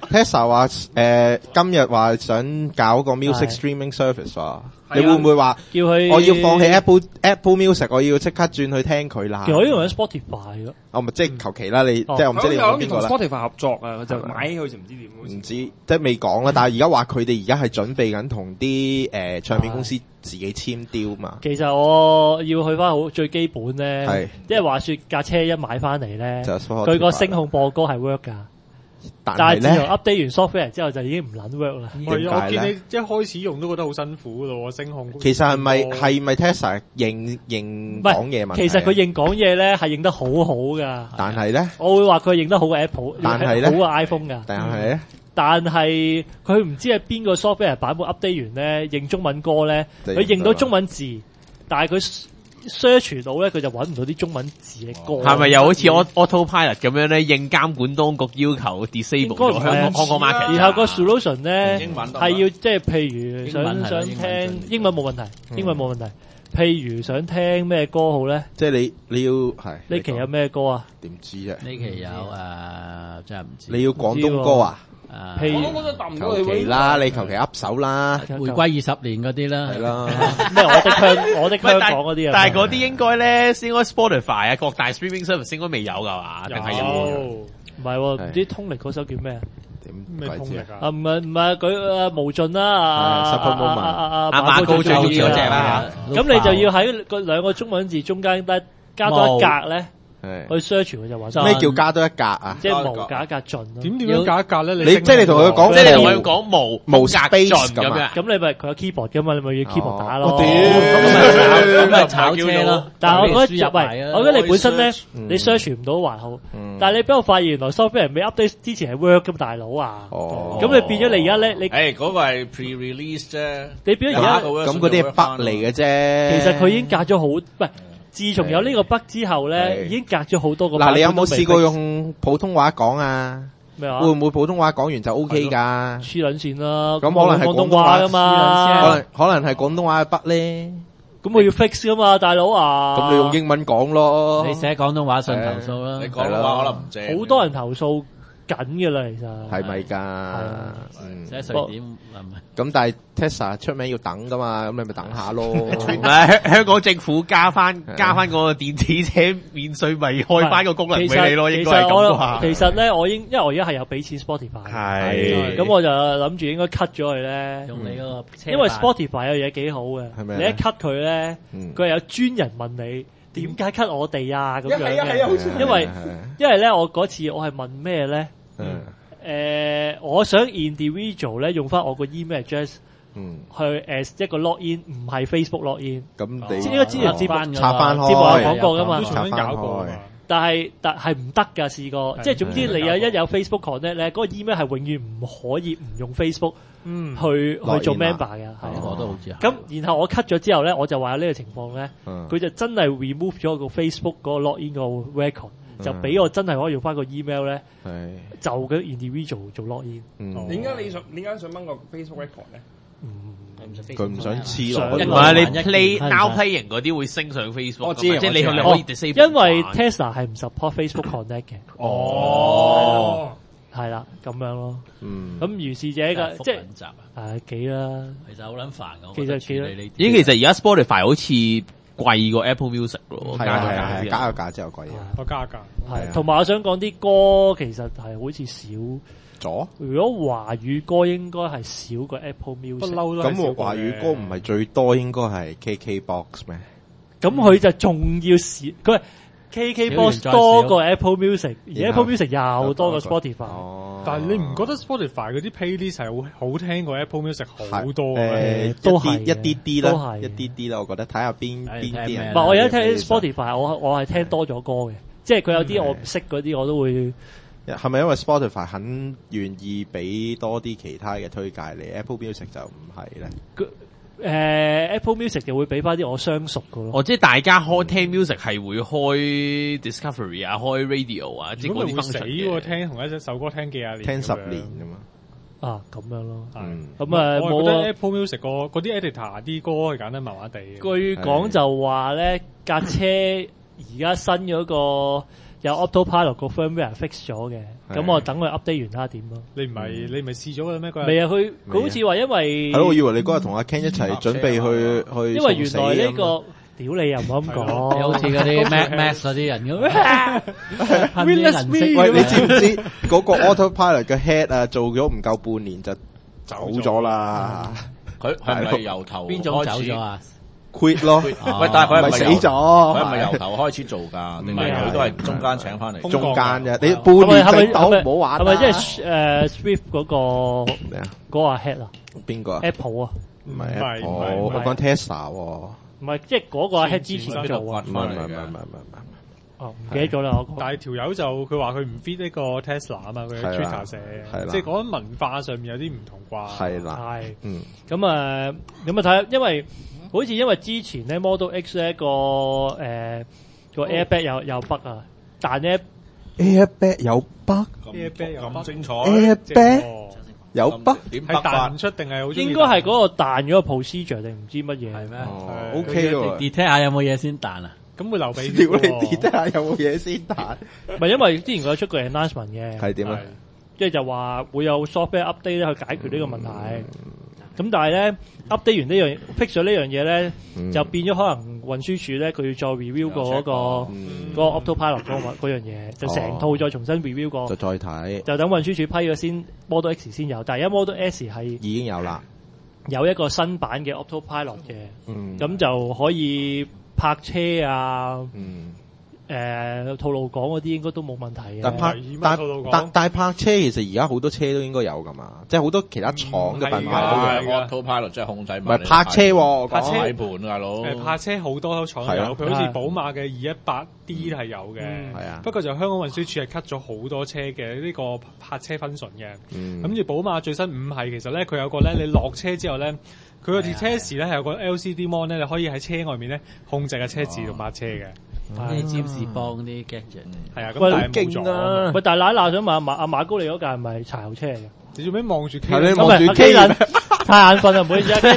Speaker 3: Tesla 話今日話想搞個 music streaming service 喎，你會唔會話
Speaker 1: 叫佢
Speaker 3: 我要放棄 Apple Music， 我要即刻轉去聽佢啦？
Speaker 1: 其實我用緊 Spotify 咯。
Speaker 3: 哦，咪即係求其啦，你即係我唔知你用邊個啦。
Speaker 6: 同 Spotify 合作啊，就買起佢就唔知點。
Speaker 3: 唔知即係未講啦，但係而家話佢哋而家係準備緊同啲唱片公司自己簽 deal 嘛。
Speaker 1: 其實我要去翻好最基本咧，因為話說架車一買翻嚟咧，佢個聲控播歌係 work 㗎。但係自從 update 完 software 之後就已經唔撚 work 啦。
Speaker 4: 我見你一開始用都覺得好辛苦咯，聲控。
Speaker 3: 其實係咪 Tesla 認講嘢問題？
Speaker 1: 其實佢認講嘢咧係認得好好㗎。
Speaker 3: 但係咧，
Speaker 1: 我會話佢認得好過 Apple，
Speaker 3: 但係咧
Speaker 1: 好過 iPhone 㗎。但係佢唔知係邊個 software 版本 update 完咧，認中文歌咧，佢認到中文字，但係佢search 到咧，佢就揾唔到啲中文字嘅歌。
Speaker 7: 係咪又好似 Autopilot 咁樣咧？應監管當局要求 disable 咗香港 market。
Speaker 1: 然後個 solution 咧係要即係譬如想聽英文冇問題，英文冇問題。譬如想聽咩歌好咧？
Speaker 3: 即係你要係
Speaker 1: 呢期有咩歌啊？
Speaker 3: 點知啫？
Speaker 2: 呢期有真係唔知。
Speaker 3: 你要廣東歌啊？
Speaker 1: 譬如
Speaker 3: 求其啦，你求其噏手啦，
Speaker 2: 回歸20年嗰啲啦，
Speaker 3: 係啦。
Speaker 1: 咩我的香港嗰啲啊？
Speaker 7: 但係嗰啲應該咧，應該 Spotify 啊，各大 streaming service 應該未有㗎嘛？定係有？
Speaker 1: 唔係喎，唔知通力嗰首叫咩啊？
Speaker 4: 咩通力啊？
Speaker 1: 唔係佢無盡啦，
Speaker 7: 阿馬高最中意嗰隻啦。
Speaker 1: 咁你就要喺個兩個中文字中間加多一格咧。去 search 佢就話
Speaker 3: 咩叫加多一格啊？
Speaker 1: 即係無加一格盡咯。
Speaker 4: 點樣加一格咧？
Speaker 3: 你即係你同佢講，
Speaker 7: 即係你同佢講無
Speaker 3: space 咁樣。
Speaker 1: 咁你咪佢有 keyboard 噶嘛？你咪要 keyboard 打咯。
Speaker 2: 咁咪炒車咯。
Speaker 1: 但係我覺得我覺得你本身咧，你 search 唔到還好。但係你俾我發現原來 software 未 update 之前係 work 咁，大佬啊。咁你變咗你而家咧，你
Speaker 5: 嗰個係 pre-release 啫。
Speaker 1: 你變咗而家
Speaker 3: 咁嗰啲係 bug 嚟嘅啫。
Speaker 1: 其實佢已經隔咗好唔自從有呢個 bug 之後咧，已經隔咗好多個。
Speaker 3: 嗱，你有冇試過用普通話講啊？
Speaker 1: 咩話？
Speaker 3: 會唔會普通話講完就 OK 㗎？
Speaker 1: 黐撚線啦！
Speaker 3: 咁可能係
Speaker 1: 廣東話㗎嘛？
Speaker 3: 可能係廣東話嘅 bug 咧。
Speaker 1: 咁我要 fix 㗎嘛，大佬啊！
Speaker 3: 咁你用英文講咯。
Speaker 2: 你寫廣東話信投訴啦。
Speaker 5: 你廣東話可能唔正。
Speaker 1: 好多人投訴緊㗎啦，其實
Speaker 3: 係咪㗎？
Speaker 2: 寫瑞典
Speaker 3: 咁但係 Tesla 出名要等噶嘛，咁你咪等下咯。
Speaker 7: 唔係香港政府加翻個電子車免稅，咪開翻個功能俾你咯，應該係咁啩。
Speaker 1: 其實咧，因為我而家係有俾錢 Spotify，
Speaker 7: 係
Speaker 1: 咁我就諗住應該 cut 咗佢咧。
Speaker 2: 用你嗰個車，
Speaker 1: 因為 Spotify 有嘢幾好嘅，你一 cut 佢咧，佢係有專人問你點解 cut 我哋啊咁樣嘅。因為咧，我嗰次我係問咩咧？我想 individual 咧用翻我個 email address 去 as 一個 login， 唔係 Facebook login。
Speaker 3: 咁你
Speaker 1: 呢個之前
Speaker 3: 插翻開，
Speaker 1: 節目有講過噶嘛？
Speaker 4: 都搞過，
Speaker 1: 但係唔得㗎，試過。即係總之你一有 Facebook connect 咧，嗰個 email 係永遠唔可以唔用 Facebook 去做 member 嘅。係
Speaker 2: 我都好似
Speaker 1: 咁然後我 cut 咗之後咧，我就話有呢個情況咧，佢就真係 remove 咗個 Facebook 嗰個 login 個 record。就俾我真係可以用翻個 email 咧，就嘅 individual 做 login。
Speaker 6: 點解想掹個 Facebook record 咧？
Speaker 3: 佢唔想黐落。
Speaker 7: 唔係你 now playing 嗰啲會升上 Facebook，
Speaker 6: 我知，
Speaker 7: 即係你可以 disable。
Speaker 1: 因為 Tesla 係唔 support Facebook Connect 嘅。
Speaker 7: 哦，
Speaker 1: 係啦，咁樣咯。咁如是者嘅即係幾啦。
Speaker 2: 其實好撚煩嘅。
Speaker 1: 其實幾啦。
Speaker 7: 其實而家 Spotify 好似貴過 Apple Music 咯，
Speaker 3: 加咗價之後貴
Speaker 4: 我加價
Speaker 1: 係，同埋我想講啲歌其實係好似少咗。如果華語歌應該係少過 Apple Music，
Speaker 3: 咁華語歌唔係最多應該係 KKBox 咩？
Speaker 1: 咁佢就仲要少，佢係 KKBox 多過 Apple Music， 而 Apple Music 又多過 Spotify。
Speaker 4: 但係你唔覺得 Spotify 嗰啲 playlist 係好聽過 Apple Music 好多
Speaker 3: 都係一啲啲啦，一啲啲啦。我覺得睇下邊啲人。
Speaker 1: 唔係我而家聽 Spotify，我係聽多咗歌嘅，即係佢有啲我唔識嗰啲我都會。
Speaker 3: 係咪因為 Spotify 很願意俾多啲其他嘅推介你 Apple Music 就唔係咧？
Speaker 1: Apple Music 就會俾翻啲我相熟嘅咯。
Speaker 7: 即係大家開聽 music 係會開 Discovery 啊，開 Radio 啊，即係嗰啲 function
Speaker 4: 嘅。聽同一首歌聽幾廿年，
Speaker 3: 聽10年㗎嘛。
Speaker 1: 啊，咁樣咯。
Speaker 4: 咁我覺得 Apple Music 嗰啲 editor 啲歌係揀得麻麻地。
Speaker 1: 據講就話咧，架車而家新嗰個有 Autopilot 個 firmware fix 咗嘅。 咁我等佢 update 完睇下點咯。
Speaker 4: 你唔係試咗嘅咩？
Speaker 1: 未啊，佢好似話因為
Speaker 3: 係咯，我以為你嗰日同阿 Ken 一齊準備去，
Speaker 1: 因為原來呢個。屌你又唔好咁講，
Speaker 2: 好似嗰啲 Max 嗰啲人咁，噴啲銀色。
Speaker 3: 喂，你知唔知嗰個 Autopilot 嘅 head 啊，做咗唔夠半年就走咗啦？
Speaker 5: 佢係咪由頭
Speaker 2: 邊種走咗啊
Speaker 3: ？quit 咯，
Speaker 5: 喂，但係佢係咪
Speaker 3: 死咗？
Speaker 5: 佢係咪由頭開始做㗎？定係佢都係中間請翻嚟？
Speaker 3: 中間啫，你半年整到唔好玩。
Speaker 1: 係咪即係Swift 嗰個咩啊？嗰個 head 啊？
Speaker 3: 邊個啊
Speaker 1: ？Apple 啊？
Speaker 3: 唔係，我講 Tesla 喎。
Speaker 1: 唔係，即係嗰個係之前做啊，
Speaker 3: 唔係，
Speaker 1: 哦，唔記得咗啦，我。
Speaker 4: 但係條友就佢話佢唔 fit 呢個 Tesla 啊嘛，佢喺 Twitter 寫，即係講文化上面有啲唔同啩。
Speaker 3: 係啦，
Speaker 1: 係，咁啊睇，因為之前咧 Model X 咧個 airbag 有 bug 啊，但咧
Speaker 3: airbag 有 bug，
Speaker 5: 咁精彩
Speaker 3: airbag。有不
Speaker 4: 點係彈出定係好？
Speaker 1: 應該係嗰個彈咗個 procedure 定唔知乜嘢係咩
Speaker 3: ？OK 喎
Speaker 2: ，detect 下有冇嘢先彈啊？
Speaker 4: 咁會留俾
Speaker 3: 屌你 detect 下有冇嘢先彈？
Speaker 1: 唔係因為之前佢有出過 announcement 嘅，
Speaker 3: 係點啊？
Speaker 1: 即係就話會有 software update 咧去解決呢個問題。咁但係咧 update 完呢樣 fix 咗呢樣嘢咧，就變咗可能運輸署咧佢要再 review 過嗰個 Autopilot 嗰樣嘢，就成套再重新 review 過，
Speaker 3: 就再睇，
Speaker 1: 就等運輸署批咗先 Model X 先有，但係而家 Model S 係
Speaker 3: 已經有啦，
Speaker 1: 有一個新版嘅 Autopilot 嘅，咁就可以泊車啊。套路講嗰啲應該都冇問題嘅。
Speaker 3: 但係泊車其實而家好多車都應該有噶嘛，即係好多其他廠嘅品牌都有。
Speaker 5: Autopilot 即係控制埋。
Speaker 3: 唔係泊車喎，
Speaker 4: 泊車
Speaker 5: 底盤大佬。
Speaker 4: 泊車好多廠有，佢好似寶馬嘅218D 係有嘅。係啊。不過就香港運輸署係 cut 咗好多車嘅呢個泊車分純嘅。咁而寶馬最新5系其實咧佢有個咧，你落車之後咧，佢個車時咧係有個 LCD mon 咧，你可以喺車外面咧控制架車自動泊車嘅。
Speaker 2: 啲占士邦啲 gadget
Speaker 4: 係啊，咁但係冇咗。
Speaker 1: 喂，但係奶想問阿馬高你嗰架係咪柴油車嚟嘅？
Speaker 4: 你做咩望住 K？
Speaker 3: 係你望住 K
Speaker 1: 輪，太眼瞓啦，唔好意思啊。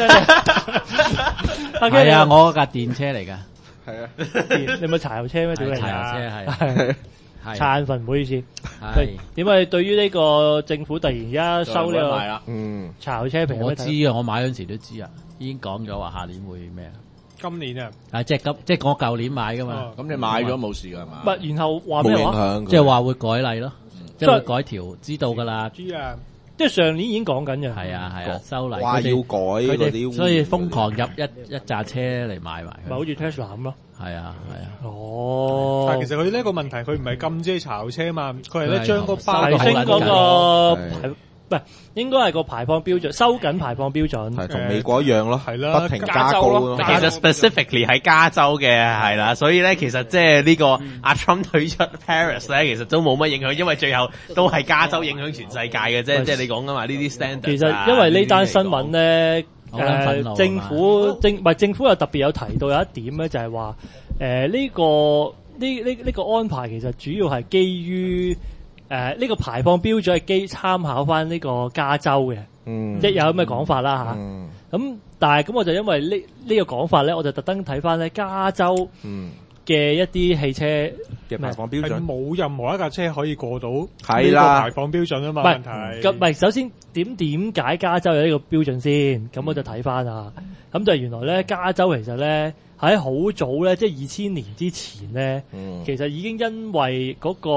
Speaker 2: 係啊，我嗰架電車嚟㗎。
Speaker 3: 係啊，
Speaker 1: 你咪柴油車咩？
Speaker 2: 柴油車係。
Speaker 1: 太眼瞓，唔好意思。係點解對於呢個政府突然而家收呢個柴油車平？
Speaker 2: 我知啊，我買嗰陣時都知啊，已經講咗話下年會咩啊？
Speaker 4: 今年啊，
Speaker 2: 即係我舊年買噶嘛，
Speaker 5: 咁你買咗冇事噶嘛？
Speaker 1: 然後話咩話？
Speaker 2: 即係話會改例咯，即係會改條，知道噶啦。
Speaker 4: 知啊，
Speaker 1: 即係上年已經講緊嘅。
Speaker 2: 係啊，修例
Speaker 3: 話要改嗰啲，
Speaker 2: 所以瘋狂入一紮車嚟買埋。
Speaker 1: 咪好似 Tesla 咁咯。
Speaker 2: 係啊。
Speaker 1: 哦。
Speaker 4: 但係其實佢呢個問題，佢唔係禁止柴油車嘛，佢係咧將個包
Speaker 1: 提升嗰個。唔係，應該係個排放標準，收緊排放標準，
Speaker 3: 係同美國一樣咯，
Speaker 4: 係啦，
Speaker 3: 不停加高咯。
Speaker 7: 其實 specifically 喺加州嘅係啦，所以咧其實即係呢個阿 Trump 退出 Paris 咧，其實都冇乜影響，因為最後都係加州影響全世界嘅啫。即係你講噶嘛，呢啲 standard。其實
Speaker 1: 因為呢單新聞咧，政府又特別有提到有一點咧，就係話呢個安排其實主要係基於。呢個排放標準係參考翻呢個加州嘅，即有咁嘅講法啦嚇。咁但係咁我就因為呢個講法咧，我就特登睇翻咧加州嘅一啲汽車
Speaker 3: 嘅排放標準，
Speaker 4: 冇任何一架車可以過到呢個排放標準啊嘛。問題
Speaker 1: 唔係首先點解加州有呢個標準先？咁我就睇翻啊。咁就原來咧加州其實咧喺好早咧，即係2000年之前咧，其實已經因為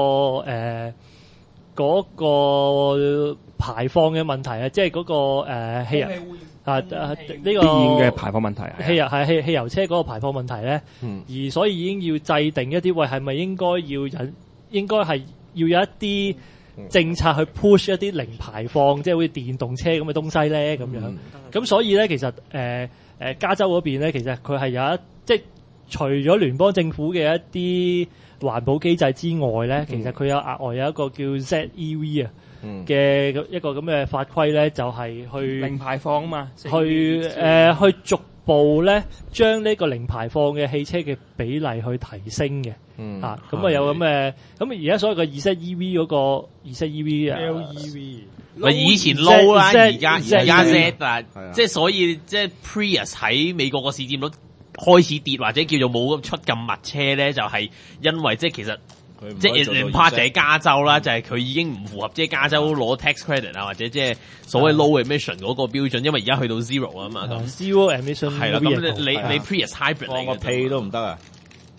Speaker 1: 嗰個排放嘅問題啊，即係嗰個汽油呢個
Speaker 6: 電嘅排放問題，
Speaker 1: 汽油車嗰個排放問題咧，而所以已經要制定一啲係咪應該係要有一啲政策去 push 一啲零排放，即係好似電動車咁嘅東西咧咁樣。咁所以咧，其實加州嗰邊咧，其實佢係有即係除咗聯邦政府嘅一啲環保機制之外咧，其實佢有額外有一個叫 ZEV 嘅一個咁嘅法規咧，就係去
Speaker 6: 零排放啊嘛，
Speaker 1: 去逐步咧將呢個零排放嘅汽車嘅比例去提升嘅。咁有咁嘅咁而家所謂嘅 ZEV 嗰個 ZEV 啊
Speaker 4: LEV，
Speaker 7: 咪以前 low 啦，而家 Z 啊，即係所以即係 Prius 喺美國個市佔率開始跌或者叫做冇出咁密車咧，就係因為即係其實即係唔怕就係加州啦，就係佢已經唔符合即係加州攞 tax credit 啊，或者即係所謂 low emission 嗰個標準，因為而家去到 zero 啊嘛，咁
Speaker 1: zero emission
Speaker 7: 係啦，咁你 Prius hybrid 嚟嘅，
Speaker 5: 個屁都唔得啊！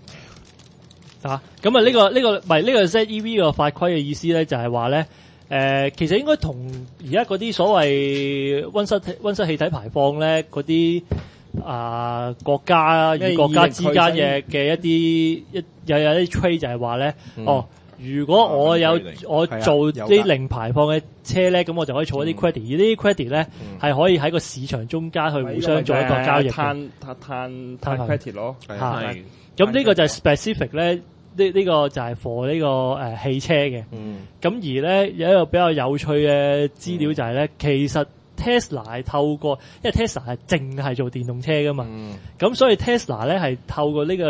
Speaker 1: 咁啊呢個唔係呢個 ZEV 個法規嘅意思咧，就係話咧其實應該同而家嗰啲所謂溫室氣體排放咧嗰啲國家與國家之間嘅一啲 trade 就係話咧，如果我做啲零排放嘅車咧，咁我就可以儲一啲 credit，而呢啲 credit 咧係可以喺個市場中間去互相做一個交易嘅，
Speaker 6: 攤 credit 咯。
Speaker 1: 係咁呢個就係 specific 咧。呢個就係 for 呢個汽車嘅，咁而咧有一個比較有趣嘅資料就係咧，其實 Tesla 係透過，因為 Tesla 係淨係做電動車噶嘛，咁所以 Tesla 咧係透過呢個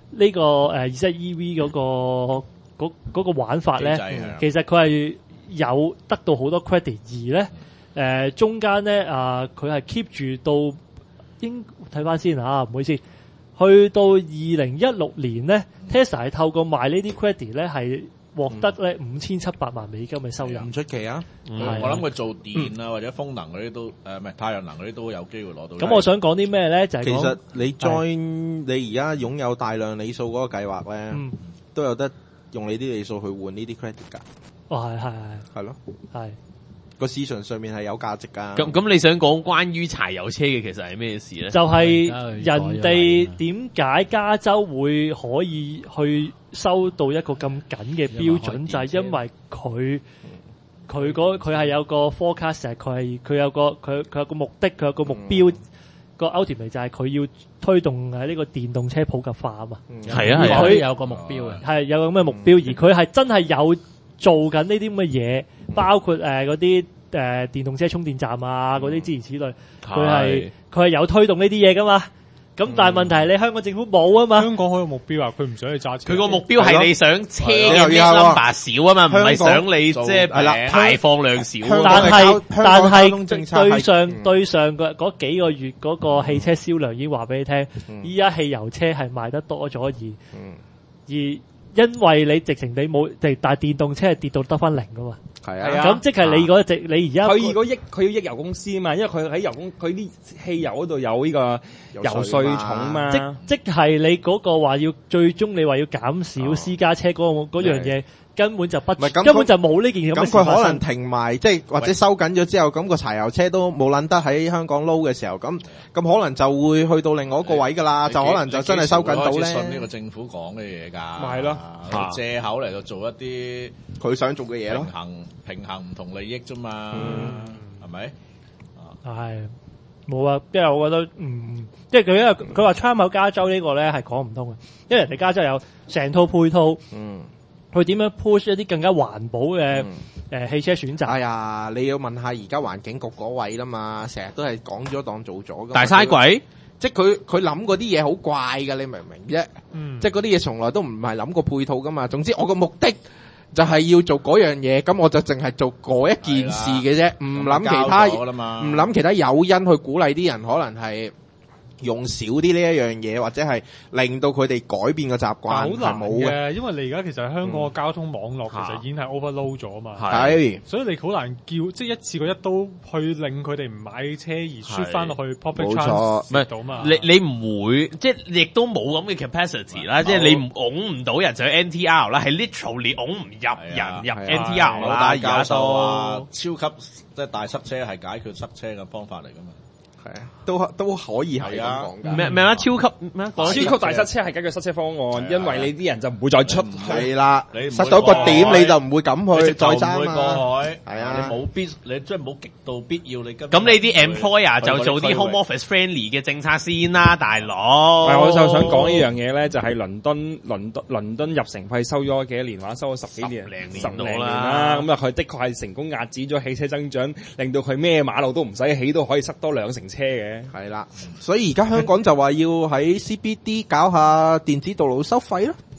Speaker 1: ZEV 嗰個玩法咧，其實佢係有得到好多 credit，而咧中間咧佢係 keep 住到睇翻先唔好意思。去到2016年咧 ，Tesla 係透過賣呢啲 credit 咧，係獲得咧$5700萬嘅收入，
Speaker 3: 唔出奇啊！
Speaker 5: 我諗佢做電啊或者風能嗰啲都唔係太陽能嗰啲都有機會攞到。
Speaker 1: 咁我想講啲咩咧？就係
Speaker 3: 其實你 join 你而家擁有大量里數嗰個計劃咧，都有得用你啲里數去換呢啲 credit 㗎。係咯，係。個市場上面係有價值㗎。
Speaker 7: 咁你想講關於柴油車嘅其實係咩事咧？
Speaker 1: 就係人哋點解加州會可以去收到一個咁緊嘅標準，就係因為佢係有個 forecast， 佢有個目的，佢有個目標，個 ultimate 就係佢要推動呢個電動車普及化啊嘛。
Speaker 2: 係啊，佢有個目標嘅，
Speaker 1: 係有個咁嘅目標，而佢係真係有做緊呢啲咁嘅嘢，包括嗰啲電動車充電站啊，嗰啲諸如此類，佢係有推動呢啲嘢噶嘛。咁但係問題係你香港政府冇啊嘛。
Speaker 4: 香港好有目標啊，佢唔想去揸車。
Speaker 7: 佢個目標係你想車嘅 number 少啊嘛，唔係想你即係排放量少。
Speaker 1: 但係對上嗰幾個月嗰個汽車銷量已經話俾你聽，依家汽油車係賣得多咗，而因為你直情你冇，但係電動車係跌到得翻0噶嘛。
Speaker 3: 係啊，
Speaker 1: 咁即係你你而家
Speaker 6: 佢要益油公司啊嘛，因為佢喺佢啲汽油嗰度有呢個油稅重嘛。
Speaker 1: 即係你嗰個話要最終你話要減少私家車嗰樣嘢。根本就根本就冇呢件咁嘅事發生。咁
Speaker 3: 佢可能停埋，即係或者收緊咗之後，咁個柴油車都冇撚得喺香港撈嘅時候，咁可能就會去到另外一個位㗎啦，就可能就真係收緊到咧。
Speaker 5: 信呢個政府講嘅嘢㗎，
Speaker 6: 咪係咯，
Speaker 5: 借口嚟到做一啲
Speaker 3: 佢想做嘅嘢咯，
Speaker 5: 平衡唔同利益啫嘛，係咪？
Speaker 1: 係冇啊，因為我覺得即係佢話參考加州呢個咧係講唔通嘅，因為人哋加州有成套配套。佢點樣 push 一啲更加環保嘅汽車選擇？
Speaker 3: 哎呀，你要問下而家環境局嗰位啦嘛，成日都係講咗當做咗㗎。
Speaker 7: 大嘥鬼，
Speaker 3: 即係佢諗嗰啲嘢好怪㗎，你明唔明啫？即係嗰啲嘢從來都唔係諗過配套㗎嘛。總之我個目的就係要做嗰樣嘢，咁我就淨係做嗰一件事嘅啫，唔諗其他誘因去鼓勵啲人，可能係用少啲呢一樣嘢，或者係令到佢哋改變個習慣，
Speaker 4: 好難嘅，因為你而家其實香港嘅交通網絡其實已經係 overload 咗嘛，所以你好難叫即係一次過一刀去令佢哋唔買車而輸翻落去 public transport 度嘛。
Speaker 7: 你唔會即係亦都冇咁嘅 capacity 啦，即係你拱唔到人就去 NTR 啦，係 literally 拱唔入人入 NTR 啦。
Speaker 5: 而家就話超級即係大塞車係解決塞車嘅方法嚟㗎嘛。
Speaker 3: 係啊，都可以係咁講㗎。
Speaker 7: 咩啊？超級
Speaker 6: 大塞車係解決塞車方案，因為你啲人就唔會再出。
Speaker 3: 係啦，塞到個點你就唔會咁去再爭嘛。
Speaker 5: 係啊，你即係冇極度必要，你咁
Speaker 7: 你啲 employer 就做啲 home office friendly 嘅政策先啦，大佬。
Speaker 6: 我就想講呢樣嘢咧，就係倫敦入城費收咗幾多年話，收咗10幾年，10零年啦。咁佢的確係成功壓止咗汽車增長，令到佢咩馬路都唔使起，都可以塞多2成車嘅。
Speaker 3: 係啦，所以而家香港就話要喺 CBD 搞下電子道路收費咯。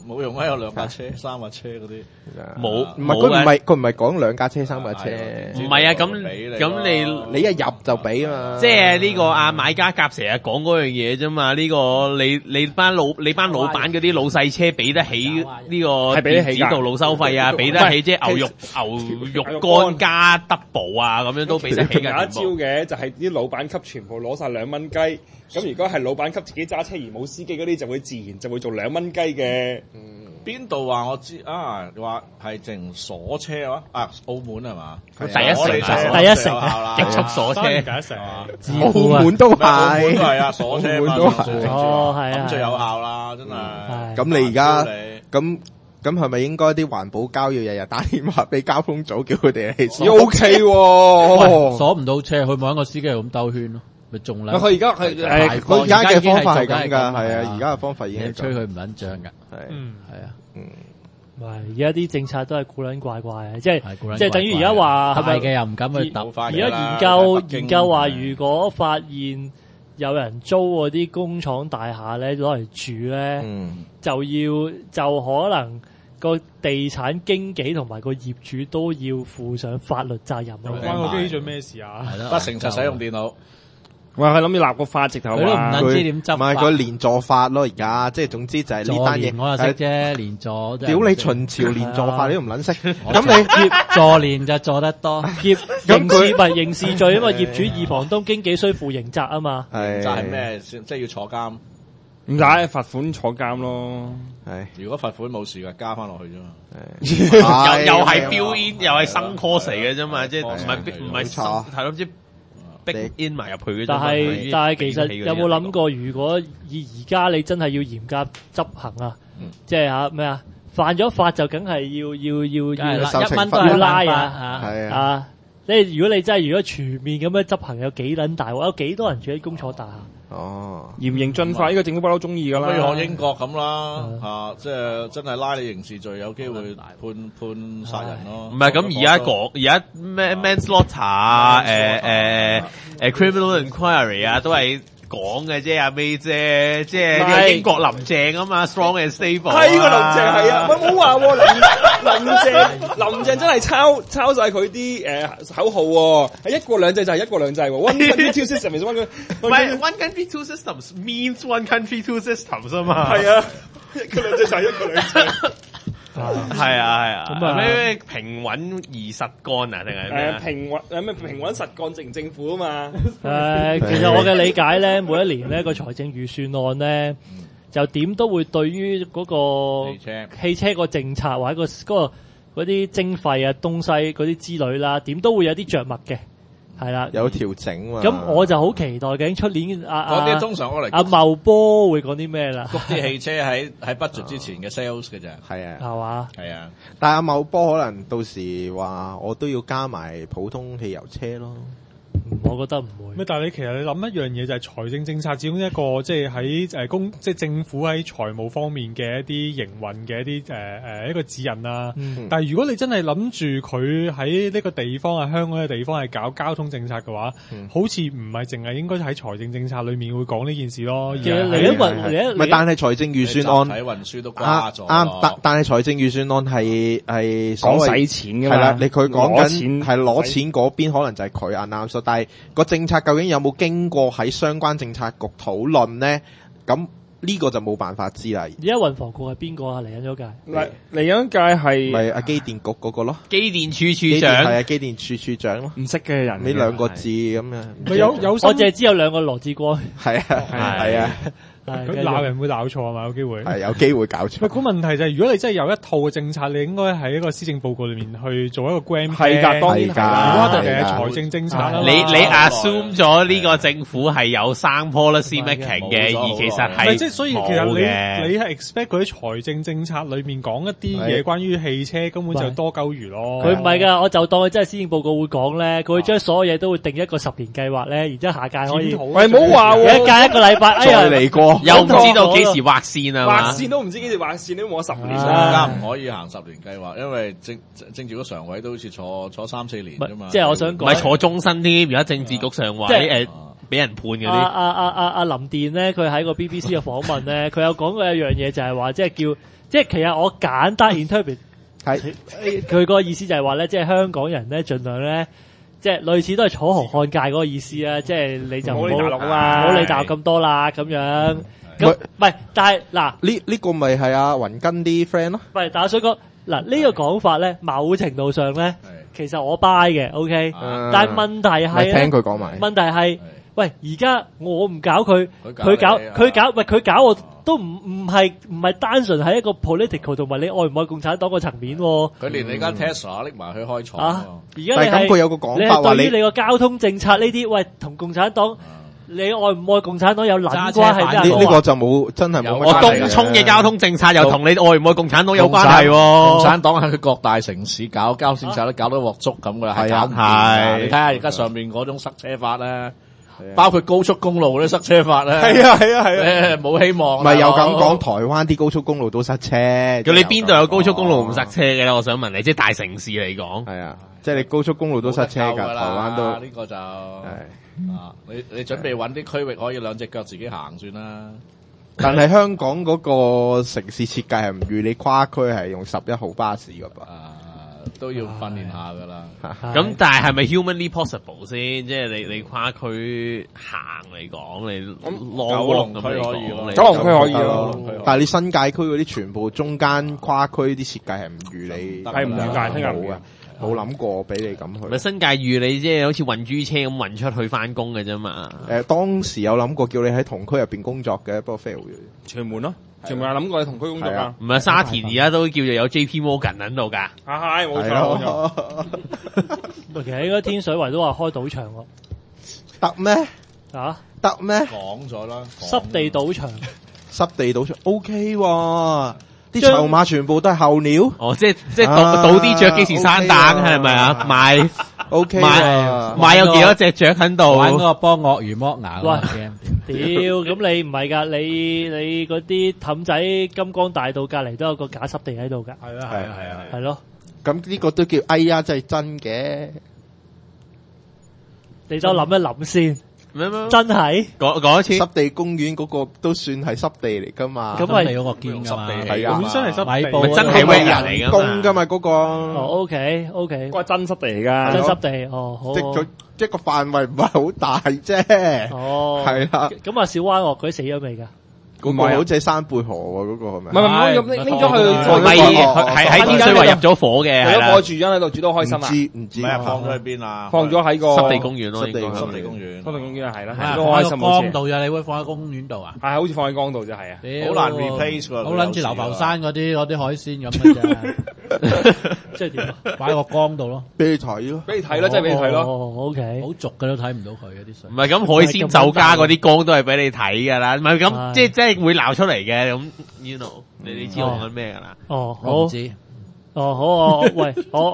Speaker 5: 冇用啊！有2架車、3架車嗰啲
Speaker 7: 冇，
Speaker 3: 唔係佢唔係講2架車、3架車，
Speaker 7: 唔係啊！咁
Speaker 3: 你一入就俾啊嘛，
Speaker 7: 即係呢個買家甲成日講嗰樣嘢啫嘛。呢個你班老闆嗰啲老細車俾得起呢個電子道路收費啊，俾得起即係牛肉乾加 double 啊，咁樣都俾得起㗎。
Speaker 6: 有一招嘅就係啲老闆級全部攞晒2蚊雞，咁如果係老闆級自己揸車而冇司機嗰啲，就會自然就會做2蚊雞嘅。
Speaker 5: 邊度話我知啊？話係淨鎖車啊？澳門係嘛？
Speaker 7: 第一城極速鎖車，
Speaker 5: 第一城
Speaker 3: 澳門都係
Speaker 5: 啊，鎖車
Speaker 3: 都係
Speaker 5: 咁最有效啦，真係。
Speaker 3: 咁你而家咁係咪應該啲環保膠要日日打電話俾交通組叫佢哋嚟鎖
Speaker 6: ？OK 喎，
Speaker 2: 鎖唔到車，佢揾個司機咁兜圈咯。仲啦！
Speaker 6: 佢而家係
Speaker 3: 佢而家嘅方法係咁㗎，係啊！而家嘅方法已經
Speaker 2: 吹佢唔撚漲㗎，
Speaker 3: 係啊，
Speaker 1: 而家啲政策都係古撚怪怪嘅，即係等於而家話係咪
Speaker 2: 嘅又唔敢去鬥。
Speaker 1: 而家研究話，如果發現有人租嗰啲工廠大廈咧攞嚟住咧，就可能個地產經紀同埋個業主都要負上法律責任。
Speaker 4: 關個機準咩事啊？
Speaker 5: 不誠實使用電腦。
Speaker 6: 喂，佢諗住立個法直頭，
Speaker 2: 佢都唔撚知點執法。
Speaker 3: 唔係佢連坐法咯，而家即係總之就係呢單嘢。
Speaker 2: 我就識啫，連坐。
Speaker 3: 屌你秦朝連坐法你都唔撚識，
Speaker 2: 咁你坐連就坐得多。
Speaker 1: 刑事罪啊嘛，業主二房東經紀須負刑責啊嘛。
Speaker 5: 刑責係咩？即係要坐監。
Speaker 6: 唔解罰款坐監咯。
Speaker 3: 係
Speaker 5: 如果罰款冇事嘅，加翻落去啫嘛。
Speaker 7: 又係標煙，又係生 course 嚟嘅啫嘛，即係唔係生係咯，即逼 in 埋入去嘅。
Speaker 1: 但係其實有冇諗過，如果以而家你真係要嚴格執行啊，即係咩啊？犯咗法就梗係要
Speaker 2: 1蚊都要拉啊！
Speaker 3: 係啊，
Speaker 1: 如果你真係如果全面咁樣執行，有幾撚大鑊？有幾多人住喺工廠大廈？
Speaker 6: 嚴刑峻法，呢個政府不嬲中意噶啦。
Speaker 5: 不如學英國咁啦，即係真係拉你刑事罪，有機會判殺人咯。
Speaker 7: 唔係咁而家咩 manslaughter 啊，criminal inquiry 啊，都係講嘅啫，阿 May 姐，即係呢個英國林鄭啊嘛 ，strong and stable。
Speaker 6: 係個林鄭係啊，喂冇話林鄭真係抄晒佢啲口號喎，係一國兩制就係一國兩制喎 ，one country two systems
Speaker 7: 唔係 one country two systems means one country two systems 啊嘛。
Speaker 6: 係啊，一國兩制就係一國兩制。
Speaker 7: 係啊，咩平穩而實幹啊，定係咩？
Speaker 6: 平穩實幹政府啊嘛。
Speaker 1: 其實我嘅理解咧，每一年咧個財政預算案咧，就點都會對於嗰個汽車個政策或者嗰啲徵費啊東西嗰啲之類啦，點都會有啲着墨嘅。係啦，
Speaker 3: 有調整嘛。
Speaker 1: 咁我就好期待緊出年
Speaker 5: 嗰啲通常我嚟
Speaker 1: 阿茂波會講啲咩啦？
Speaker 5: 谷啲汽車喺 budget 之前嘅 sales 嘅啫，
Speaker 3: 係啊，
Speaker 1: 係嘛？
Speaker 5: 係啊。
Speaker 3: 但係阿茂波可能到時話我都要加埋普通汽油車咯。
Speaker 1: 我覺得唔會。
Speaker 4: 但係你其實你諗一樣嘢就係財政政策，始終一個即係喺即係政府喺財務方面嘅一啲營運嘅一啲一個指引啦。但係如果你真係諗住佢喺呢個地方啊，香港嘅地方係搞交通政策嘅話，好似唔係淨係應該喺財政政策裏面會講呢件事咯。
Speaker 1: 其實唔係，
Speaker 3: 但係財政預算案
Speaker 5: 喺運輸都瓜咗。
Speaker 3: 但係財政預算案係所謂
Speaker 6: 使錢㗎嘛。
Speaker 3: 係啦，佢講緊係攞錢嗰邊，可能就係佢 announce，但係個政策究竟有冇經過喺相關政策局討論呢？咁呢個就冇辦法知啦。
Speaker 1: 而家運房局係邊個啊？嚟緊嗰屆？
Speaker 6: 嚟緊屆係
Speaker 3: 咪阿機電局嗰個咯？
Speaker 7: 機電處處長
Speaker 3: 係啊，機電處處長咯。
Speaker 6: 唔識嘅人，
Speaker 3: 呢兩個字咁樣。
Speaker 1: 有我淨係知有兩個羅致光。
Speaker 3: 係啊，係啊。
Speaker 4: 佢鬧人會鬧錯係咪？有機會
Speaker 3: 係有機會搞錯。
Speaker 4: 個問題就係如果你真係有一套嘅政策，你應該喺一個施政報告裏面去做一個 grand plan。
Speaker 6: 係㗎，當然係啦。
Speaker 4: 如果特別係財政政策啦，
Speaker 7: 你 assume 咗呢個政府係有生 policy making 嘅，而其實係
Speaker 4: 即係所以其實你係 expect 嗰啲財政政策裏面講一啲嘢關於汽車根本就多鳩餘咯。
Speaker 1: 佢唔係㗎，我就當佢真係施政報告會講咧，佢會將所有嘢都會定一個10年計劃咧，然之後下屆可以。
Speaker 6: 喂，唔好話喎，
Speaker 1: 一屆一個禮拜，
Speaker 3: 再嚟過，
Speaker 7: 又唔知道幾時劃線啊？
Speaker 6: 劃線都唔知幾時劃線，都冇10年。
Speaker 5: 而家唔可以行10年計劃，因為政治局常委都好似坐3-4年啫嘛。
Speaker 1: 即係我想講，
Speaker 7: 唔係坐終身添，而家政治局常委俾人判嗰啲。
Speaker 1: 阿林電咧，佢喺個 BBC 嘅訪問咧，佢有講過一樣嘢，就係話即係即係其實我簡單 interpret 係佢個意思就係話咧，即係香港人咧盡量咧。即係類似都係楚河漢界嗰個意思啊！即係你就唔好理大陸咁多啦，咁樣咁唔係，但係嗱
Speaker 3: 呢個咪係阿雲根啲 friend 咯。
Speaker 1: 唔係，但係我想講嗱呢個講法咧，某程度上咧，其實我 buy 嘅 ，OK。但係問題係
Speaker 3: 聽佢講埋。
Speaker 1: 問題係，喂，而家我唔搞佢，佢搞我。都唔係單純係一個 political 同埋你愛唔愛共產黨個層面喎。
Speaker 5: 佢連你間 Tesla 拎埋去開廠。
Speaker 1: 而家
Speaker 3: 咁佢有個講法話
Speaker 1: 你對於你個交通政策呢啲，喂，同共產黨你愛唔愛共產黨有撚關係？
Speaker 3: 呢個就冇真係冇。
Speaker 7: 我東涌嘅交通政策又同你愛唔愛共產黨有關係喎。
Speaker 5: 共產黨喺佢各大城市搞交通政策都搞到鑊粥咁噶啦，係搞唔掂。你睇下而家上面嗰種塞車法咧。包括高速公路嗰啲塞車法咧，
Speaker 3: 係啊，
Speaker 5: 冇希望。
Speaker 3: 唔係又咁講，台灣啲高速公路都塞車。
Speaker 7: 咁你邊度有高速公路唔塞車嘅咧？我想問你，即係大城市嚟講，
Speaker 3: 係啊，即係你高速公路都塞車㗎，台灣都
Speaker 5: 呢個就你準備揾啲區域可以兩隻腳自己行算啦。
Speaker 3: 但係香港嗰個城市設計係唔預你跨區係用11號巴士㗎噃。
Speaker 5: 都要訓練下噶啦，
Speaker 7: 咁但係咪 humanly possible 先？即係你跨區行嚟講，你
Speaker 5: 九龍區可以，
Speaker 6: 九龍區可以咯。
Speaker 3: 但係你新界區嗰啲全部中間跨區啲設計係唔預你，
Speaker 6: 係唔預計冇嘅，
Speaker 3: 冇諗過俾你咁去。
Speaker 7: 咪新界預你即係好似運豬車咁運出去翻工嘅啫嘛。
Speaker 3: 當時有諗過叫你喺同區入邊工作嘅，不過 fail 咗。
Speaker 6: 屯門咯。全部有諗過你同區工作㗎，
Speaker 7: 唔係沙田而家都叫做有 JP Morgan 喺度㗎。
Speaker 6: 係冇錯。
Speaker 1: 其實應該天水圍都話開賭場喎，
Speaker 3: 得咩？
Speaker 1: 啊，
Speaker 3: 得咩？
Speaker 5: 講咗啦，
Speaker 1: 濕地賭場
Speaker 3: ，OK 喎。啲籌碼全部都係候鳥。
Speaker 7: 哦，即係賭啲雀幾時生蛋係咪啊？買
Speaker 3: OK，
Speaker 7: 買有幾多隻雀喺度？
Speaker 2: 玩嗰個幫鱷魚剝牙。
Speaker 1: 喂，屌！咁你唔係㗎，你嗰啲氹仔金光大道隔離都有個假濕地喺度㗎。
Speaker 3: 係啊，
Speaker 1: 係咯。
Speaker 3: 咁呢個都叫哎呀，真係真嘅。
Speaker 1: 你都諗一諗先。
Speaker 7: 咩？
Speaker 1: 真係
Speaker 7: 講一次，
Speaker 3: 濕地公園嗰個都算係濕地嚟噶嘛？
Speaker 1: 咁係
Speaker 2: 嗰個堅㗎嘛？
Speaker 3: 係啊，
Speaker 1: 本身係濕地，
Speaker 7: 咪真係咩人嚟
Speaker 3: 工噶嘛？嗰個
Speaker 1: OK，
Speaker 6: 嗰個真濕地嚟㗎，
Speaker 1: 真濕地好。
Speaker 3: 即個範圍唔係好大啫。
Speaker 1: 哦，
Speaker 3: 係啦。
Speaker 1: 咁啊，小灣樂佢死咗未㗎？
Speaker 3: 嗰個好似係山貝河喎，嗰個係咪？
Speaker 6: 唔係咁拎咗去
Speaker 7: 喺天水圍入咗火嘅，
Speaker 6: 係啦。我住咗喺度住都開心啊！
Speaker 3: 唔知
Speaker 5: 放咗喺邊啊？
Speaker 6: 放咗喺個
Speaker 7: 濕地公園咯，
Speaker 5: 濕地公園
Speaker 6: 係啦，都開心。
Speaker 2: 江度咋？你會放喺公園度啊？
Speaker 6: 係好似放喺江度啫，係啊。
Speaker 5: 好難 replace 喎。
Speaker 2: 好撚住流浮山嗰啲海鮮咁嘅啫。
Speaker 1: 即係點啊？
Speaker 2: 擺個缸度咯，
Speaker 3: 俾你睇咯，
Speaker 6: 俾你睇咯，真係俾你睇咯。
Speaker 1: 哦，OK，
Speaker 2: 好俗嘅都睇唔到佢嗰啲水。
Speaker 7: 唔係咁海鮮酒家嗰啲缸都係俾你睇噶啦，唔係咁即係會鬧出嚟嘅咁，you know，你知我講緊咩噶啦？
Speaker 1: 哦，好，
Speaker 2: 我唔知。
Speaker 1: 哦，好，喂，我。